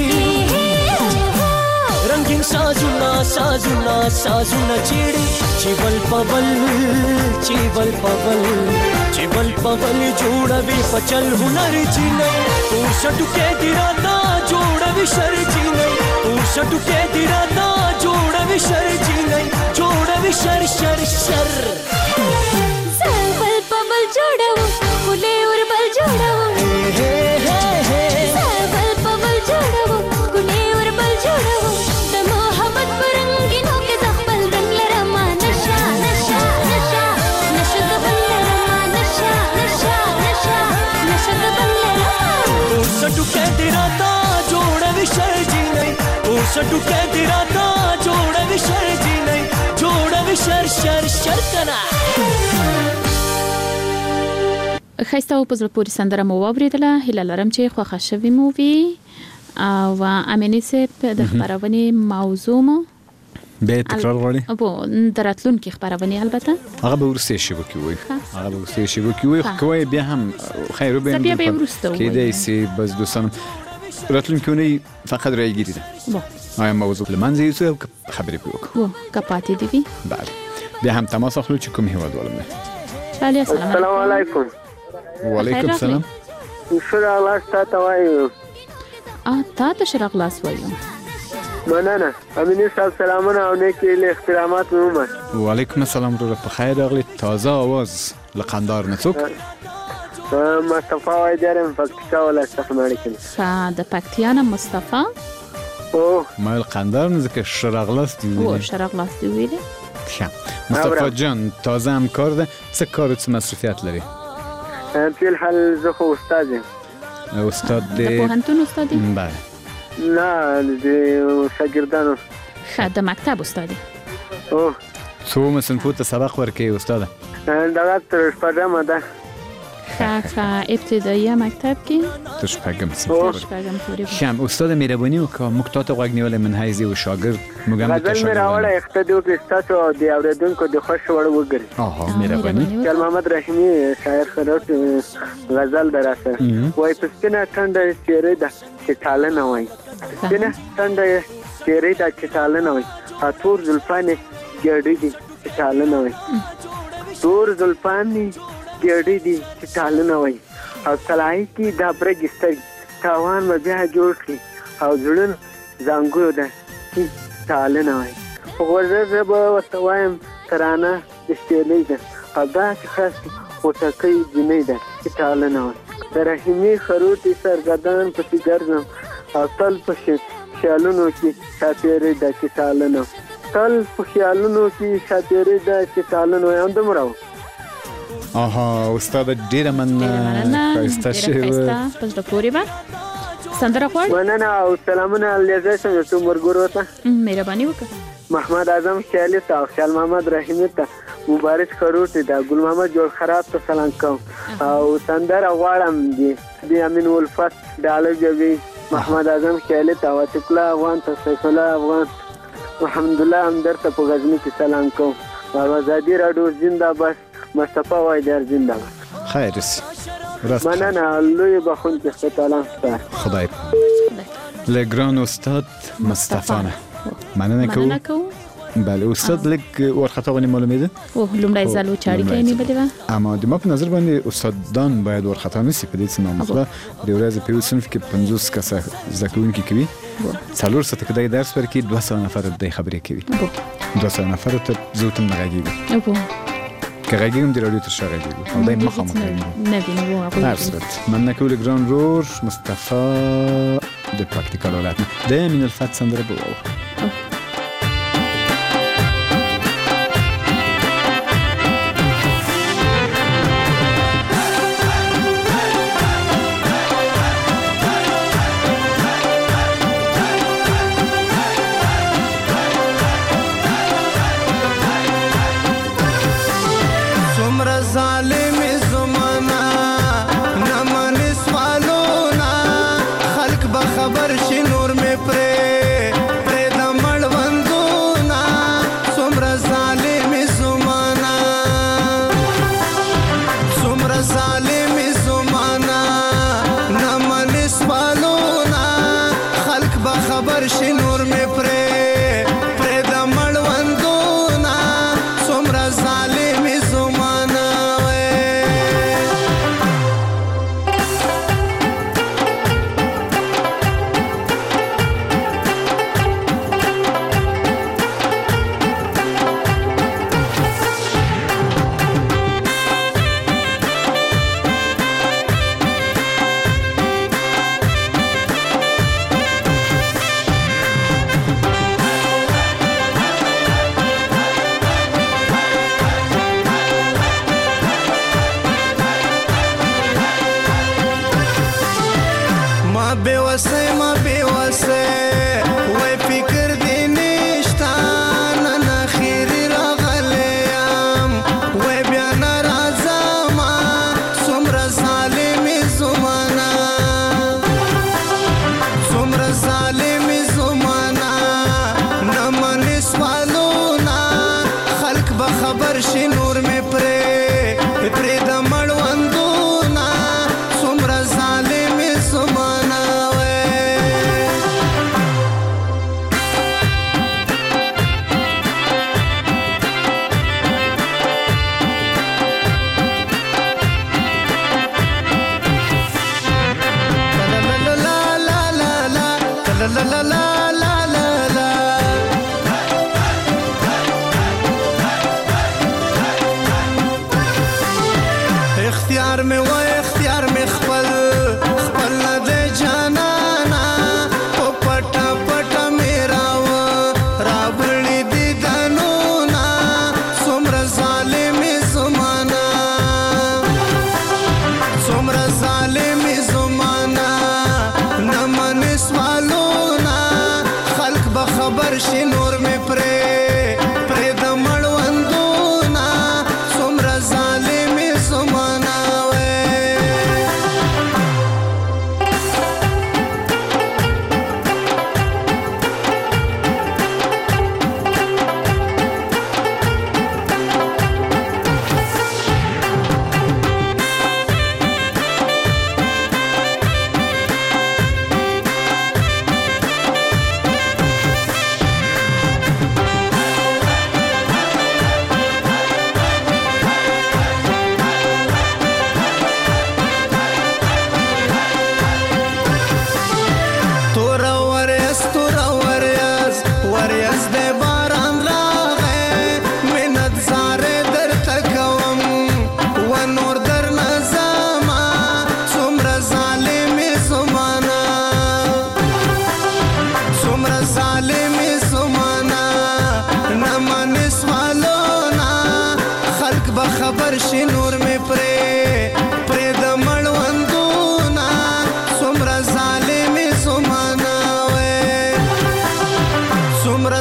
रंगीन साजुना साजुना साजुना चिड़ी चिवल पवल जोड़वी पचल हुनर जी नहीं तू सटुके दिराता जोड़ विशर जी नहीं तू सटुके दिराता जोड़ विशर जी नहीं जोड़ विशर शर शर सावल पवल जोड़ो फुले और बल जोड़ो सावल पवल जोड़ो फुले और बल जोड़ो मोहब्बत पर रंगीनों के जख्बल रंग लरमा नशा नशा नशा नशा बल्लरमा नशा नशा नशा नशा बल्लरमा तू सटुके दिराता जोड़ विशर जी नहीं तू सटुके दिराता जोड़ विशर जी नहीं जोड़ विशर शर शर कना خسته او په زړه پورې سندره مو واوریدله هیله لرم چې خوښه شوي مو وي او امینی سپ د خبرونه موضوع مو به تکرار غواړي ابو دراتلون کې خبرونه البته هغه به ورسې شي وکوي هغه به ورسې شي وکوي کوي بیا هم خیر به کې دې سي بس دوسن راتلون کې نه فقط رايګی دي ما موضوع لمنځه یو خبرې وکړو کپاتې دی بله بیا هم تماس اخلو چې کوم هیواد ولمه السلام علیکم وعلیکم السلام شرع الله ستاسو وایو تا ته شرع الله وایو مننه امینی صاحب سلامونه او نیکی له احترامات مومه وعلیکم السلام ورو په خیر راغلی تازه आवाज لقندار نڅوک مصطفی وایدارم پکتیا ولایت څخه مړ کړم. د پکتیا نه مصطفی او ما القندار نزدیک شرغلاست دیویلی. او شرغلاست دیویلی. مصطفی جان تازه هم کار ده. چه کار چه مصرفیت لري؟ فی الحال زه خو استاد یم. استاد د پوهنتون استاد یې؟ بله. نه د شاګردانو. ښه د مکتب استاد یې؟ او څو صنفو ته سبق ورکوي استاده؟ دغه تر شپږمه ده. ښه ابتدایي مکتب کې تر شپږم صنف. ښه استاد مهرباني وکړه موږ ته غوږ نیولې من حیث یو شاګرد موږ هم ته غزل مې راوړی اقتدي وکړي ستاسو او د اورېدونکو د خوښ وړ وګرځي. مهرباني. خیال محمد رحیمي شاعر خروټ غزل در سره وای په سپینه ټنډه چیرې ده چې ټاله نه وای. سپینه ټنډه چیرې ده چې ټاله نه وای. تور زلفانې ګړې دي چې ټاله نه وای. تور زلفانې ګړې دي چې ټاله نه وای. او سلای کې دا برګ سترګې تاوان به بیا جوړ کړي او زړه زنګو ده چې ټاله نه وای. غوږه به ورته وایم ترانه د شپېلۍ ده او داسې خاص خوټکۍ جینۍ ده چې ټاله نه وای. د رحیمي خروټې سرګردان پسې ګرځم او تل په خیالونو کې چاپېرې ده چې ټاله نه وای. تل په خیالونو کې چاپېرې ده چې ټاله نه وای. همدومره و. استاد ډیره مننه. ښایسته شوې په زړه پورې به سندره غواړې؟ مننه او سلامونه لیږی شم ټول ملګرو ته. مهرباني وکړه. محمد اعظم خیالي ته او خیال محمد رحیمي ته، مبارک خروټي ته، ګل محمد جوړ خراب ته سلام کوم او سندره غواړم د امین الفت ډاله جوي محمد اعظم خیالي ته او عتیق الله افغان ته، سیف الله افغان، محمد الله همدرد ته په غزني کې سلام کوم او آزادي راډیو زنده باد، مصطفی وایدار زنده باد. خیر اوسې. مننه لوی بخونکي خدای تعالی ستاسو. خدای له ګران استاد مصطفی نه مننه کوو. بله استاد لږ ورخطا غونې معلومېده او لومړی ځل و چې اړیکه یې نیولې وه، اما د ما په نظر باندې استادان باید ورخطا نه سي په دې څه نامخله. د ورځې په یو صنف کې 50 کسه زده کوونکي کوي، 4 ساعته کې درس ورکوي، 200 نفر د خبرې کوي، 200 نفر ته زه ورته نه غږېږم که غږېږم د راډیو تر شا غږېږو او دی مخامخ غږېږو. هر صورت مننه کوو له ګران رور مصطفی د پراکتیکال ولایت نه. د امین الفت سندره به واورو.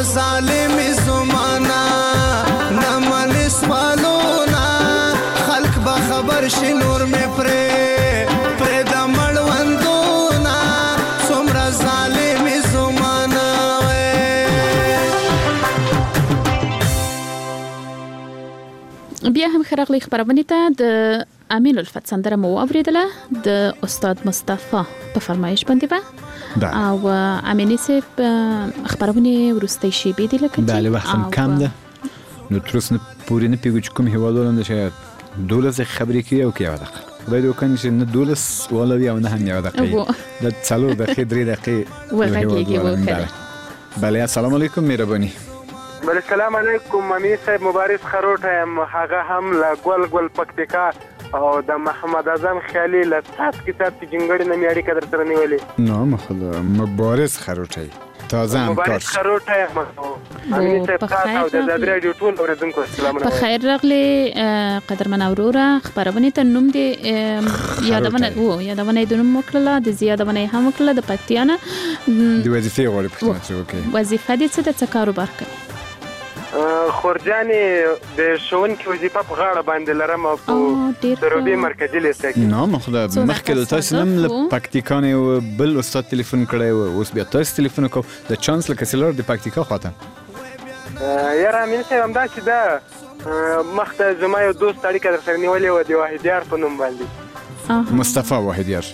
ظالم زمانہ نمن سوالونا خلق با خبر شي نور مې پرې د مړوندونا څومره ظالم زمانہ بیا هم خراغلی خبرونه ته د امین الفت سندره مو اوریدله د استاد مصطفی په فرمایش باندې او امینی صاحب خبرونه ورسته شي به دي لکه بله وختم کم ده نو تر اوسه پورې نه پیږو چې کوم هیوادونه شاید 12 خبرې کوي او کوي واده خدای دې وکړي چې نه 12 ولوي او نه هم یو دقیقه د 4 دقیقې 3 دقیقې بله السلام علیکم مهرباني بله السلام علیکم امین صاحب مبارز خروټه هم هغه هم لا ګل پکتیکا او د محمد اعظم خیالي له تاسو کتاب چې جنګړې نه میاړي قدر سره نیولې نو مبارز خروټه تازه هم کار خروټه امین صاحب تاسو او د رادیو ټول اوریدونکو سلام په خیر راغلی قدرمن اورورا خبرونه ته نوم دی یادونه د نوم وکړه د زیادونه هم وکړه د پکتیانه د وظیفې غوړې پښتنه اوکې وظیفه دې څه د کاروبار کوي خورجانې د ښوونکي وظیفه په غاړه باندې لرم او په سروبي مرکزي لیسه کې نو مخله مخکې د تاسو نم له پکتیکانې بل استاد ټلیفون کړی او اوس بیا تاسو ټلیفون کو د چانس لکسلر د پکتیکا خواته یاره امین صاحب همدا چې دا مخته زما یو دوست اړیکه در سره نیولې وه د واحدیار په نوم باندې مصطفی واحدیار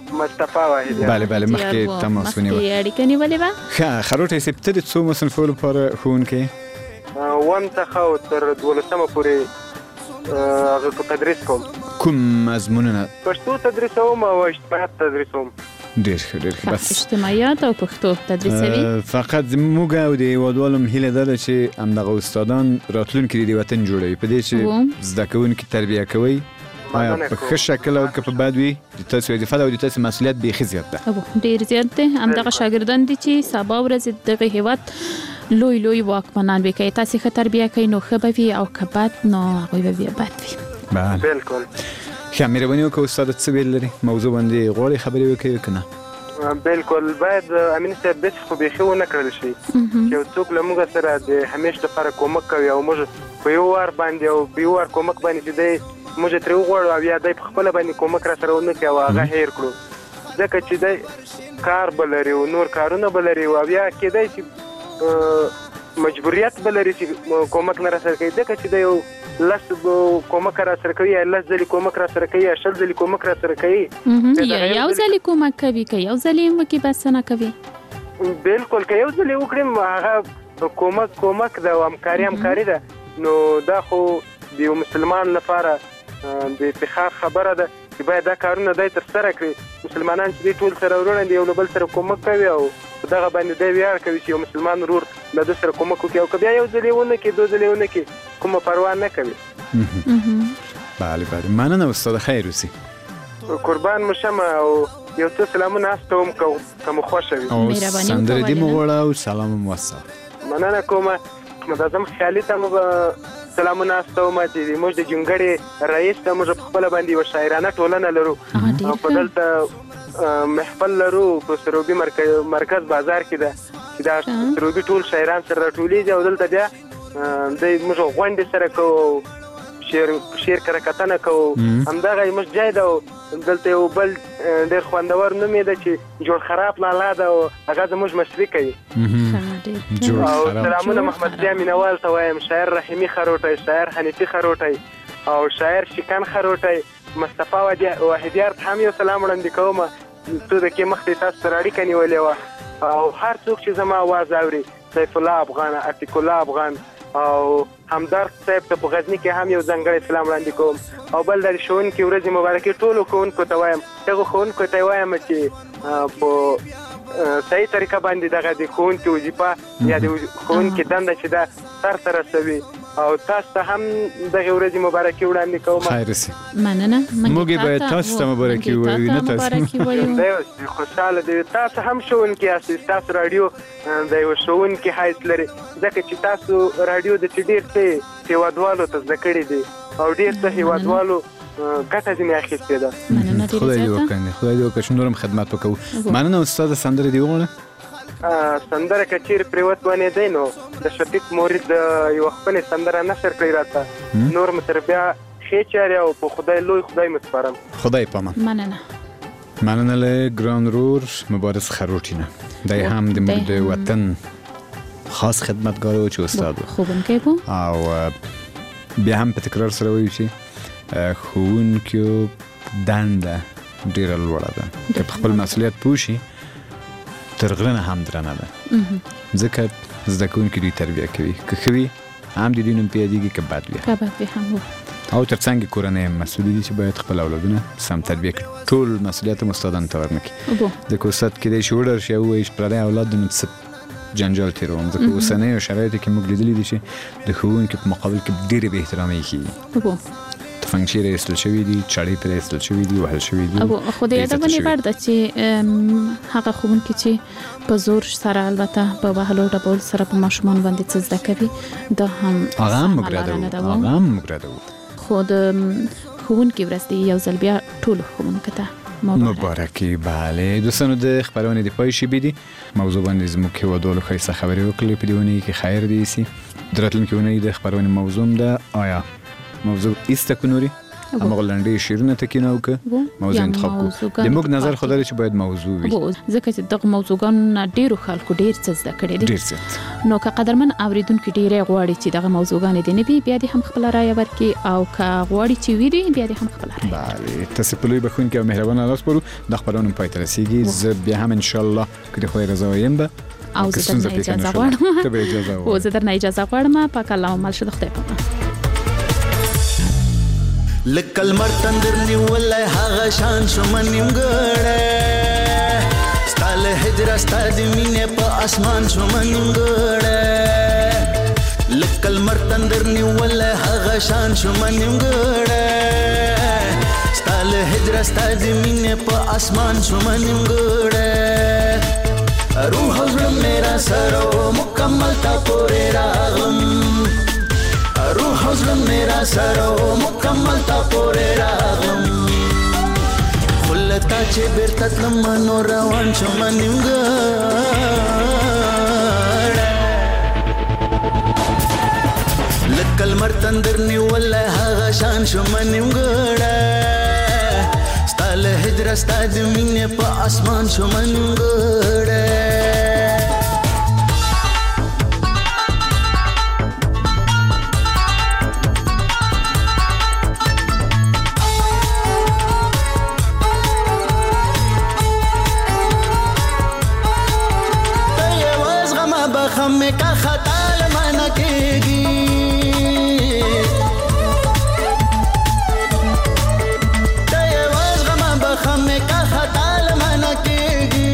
بله مخکې تماس ونیوه اړیکه نیولې وه ښه خروټه صاحب ته د څو مصنفو لپاره ښوونکی وم څخه تر 12مه پورې هغه تدریس کوم کوم مضمونونه پښتو تدریسوم او اجتماعیات تدریسوم ډېر ښه بس اجتماعیات او پښتو تدریسوي فقط موږ او د هیوادوالو هیله ده چې همدغه استادان راتلونکي د وطن جوړوي په دې چې زده کوونکي تربیه کوي آیا په ښه شکل او که په بد وي د تاسو وظیفه او د تاسو مسؤلیت بیخي زیات ده ډېر زیات دی همدغه شاګردان دي چې سبا ورځ دغه هیواد لوی واکمنان وي که تاسو ښه تربیه کوي نو ښه به وي او که بد نو هغوی به بیا بد وي بالکل ښه مهرباني وکړه استاد څه ویل لري موضوع باندې غواړئ خبرې وکړئ که نه بالکل باید امین صاحب داسې خو بیخي ونه کړل شي چې یو څوک له موږ سره د همیش لپاره کومک کوي او موږ په یو وار باندې او په یو وار کومک باندې چې دی موږ ترې وغواړو او یا دی په خپله باندې کومک را سره ونه کړي او هغه هیر کړو ځکه چې دی کار به لري او نور کارونه به لري او بیا کېدای شي مجبوریت به لري چې کومک نه را سره کوي ځکه چې دی یو لس کومک را سره کوي یا 10 ځلې کومک را سره کوي یا 10 ځلې کومک را سره کوي یو ځلې کومک کوي که یو ځلې وکړي بس نه کوي بالکل که یو ځلې وکړي هغه کومک ده او همکاري ده نو دا خو د یو مسلمان لپاره د افتخار خبره ده چې باید دا کارونه دی ترسره کړي مسلمانان چې دی ټول سره ورونه دي یو له بل سره کومک کوي او په دغه باندې دی ویاړ کوي چې یو مسلمان ورور له ده سره کومک وکړي او که بیا یو ځلې ونه کړي 2 ځلې ونه کړي کومه پروا نه کوي بله مننه استاد خیر اوسئ قربان مو شم او یو څه سلامونه استوم که مو خوښه وي او سندرې دې مو غواړه او سلام مو وسه مننه کومه محمد اعظم خیالي ته مو سلامونه استوم چې موږ د جونګړې رئیس ته موږ په خپله باندې یوه شاعرانه ټولنه لرو او په دلته محفل لرو په سروبي مرکز بازار کې ده چې دا سروبي ټول شاعران سره راټولېږي او دلته بیا موږ غونډې سره کوو شعر کره کتنه کوو همدغه زموږ ځای ده او دلته یو بل ډېر خوندور نوم یې ده چې جوړ خراب لالا ده او هغه زموږ مشري کوي او سلامونه محمد ضیا مینوال ته وایم شاعر رحیمي خروټی شاعر حنیفي خروټی او شاعر شکن خروټی مصطفی واحدیار ته هم یو سلام وړاندې کوم څو دقیقې مخکې تاسو سره اړیکه نیولې وه او هر څوک چې زما اواز اوري سیف الله افغان عتیق الله افغان او همدرد صاحب ته په غزني کې هم یو ځانګړی سلام وړاندې کوم او بل د ښوونکي ورځې مبارکي ټولو ښوونکو ته وایم هغو ښوونکو ته وایم چې په صحیح طریقه باندې دغه د ښوونکي وظیفه یا د ښوونکي دنده چې ده سرته رسوي او تاسو ته هم دغه ورځې مبارکي وړاندې کوم خیر سي مننه موږ به تاسو ته مبارکي وایو نه تاسو خوشاله دي تاسو هم ښوونکي یاست تاسو رادیو د یو ښوونکي حیث لري ځکه چې تاسو رادیو د ډېر څه هیوادوالو ته زده کړي دي او ډېر څه هیوادوالو ګټه ځینې اخیستې ده خدای دې وکړي چې نور هم خدمت وکړو مننه استاد سندره دی وغواړه سندره کچیر پریوت باندې دی نو د شفیق مورید یو خپل سندره نشر کړی راته نور متربیا خېچاره او په خدای لوی خدای مسپارم خدای پامان مننه له ګران رور مبارز خروټینه دای هم د موږ د وطن خاص خدمتګار او چې استاد خوبونکی کو او بیا هم په تکرار سره وایو چې خوونکو دنده ډیره لوړه ده چې خپل مسؤلیت پوشي ترغلنه هم درنه ده ځکه زده کوونکي دوی تربیه کوي که خوي هم د دینم پیادیږي که بد وي هم او ترڅنګ کورنۍ مسؤلیت دي چې باید خپل اولادونه سم تربیه کړي ټول مسؤلیت استادانو ته ورنکړي ځکه استاد کېدای شي وډر شي او وایي پردی اولاد نو جنجال تیروم ځکه اوسنۍ شرایطو کې موږ لیدلي دي چې د ښوونکي په مقابل کې ډېرې بې احترامۍ کېږي تفنګچې راایستل شوي دي چاړې پرې ایستل شوي دي وهل شوي دي خو د یادونې وړ ده چې هغه ښوونکي چې په زور سره البته په وهلو ډبول سره په ماشومان باندې څه زده کوي دا هم هغه هم مګرده وو خو د ښوونکي ورځ دی یو ځل بیا ټولو ښوونکو ته مبارکي. بله دوستانو د خبرونه د پای شي بيدي موضوع باندې زموږ هیوادولو خیسه خبرې وکړې په دیونه کې خیر دی سي درتلونکو نه د خبرونه موضوع ده آیا موضوع استکونوري اما غلنډي شیرونه تکینو که موضوع انتخاب کو د موږ نظر خدای چې باید موضوع وي ځکه چې دغه موضوعګان ډیرو خلکو ډیر څه زده کړي دي نو که قدرمن اوریدونکو ډیره غواړي چې دغه موضوعګان دي نه بیا دې هم خپل رائے ورکړي او که غواړي چې ویری بیا دې هم خپل رائے بله تاسو په لوی بخون کې مهربانه لاس پرو د خبرونو پای تر رسیدي زه بیا هم ان شاء الله کله خو رضا وایم به او زه درنه اجازه غواړم او زه درنه اجازه غواړم پاک الله مال شه خدای په لکل مرتندر نیولای هغه شان شوم نیمګړې ستاله هجر ستاد مینه په اسمان شوم نیمګړې لکل مرتندر نیولای هغه شان شوم نیمګړې ستاله هجر ستاد مینه په اسمان شوم نیمګړې روح زړه میرا سره مکمل تا پورې راغم روح زړه میرا سره مکمل تا پورې راغم خلتا چې بیرته تلم نو روان شوم نیمګړې لکل مرتندر نیولای هغه شان شوم نیمګړې ستاله هجر ستا د مینې په اسمان شوم نیمګړې हमें का खताल मन केगी ते वाज गमा बखमे का खताल मन केगी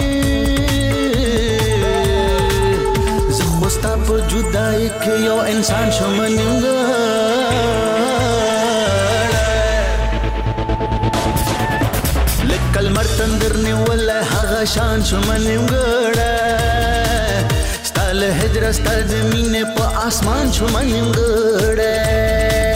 ज़खुस्ता पर जुदाई के यो इंसान शुमनिंगा लकल मर्तंदर ने वल्ला हगा शान शुमनिंगा له هجر ستاد مینه په اسمان شوم نیمګړې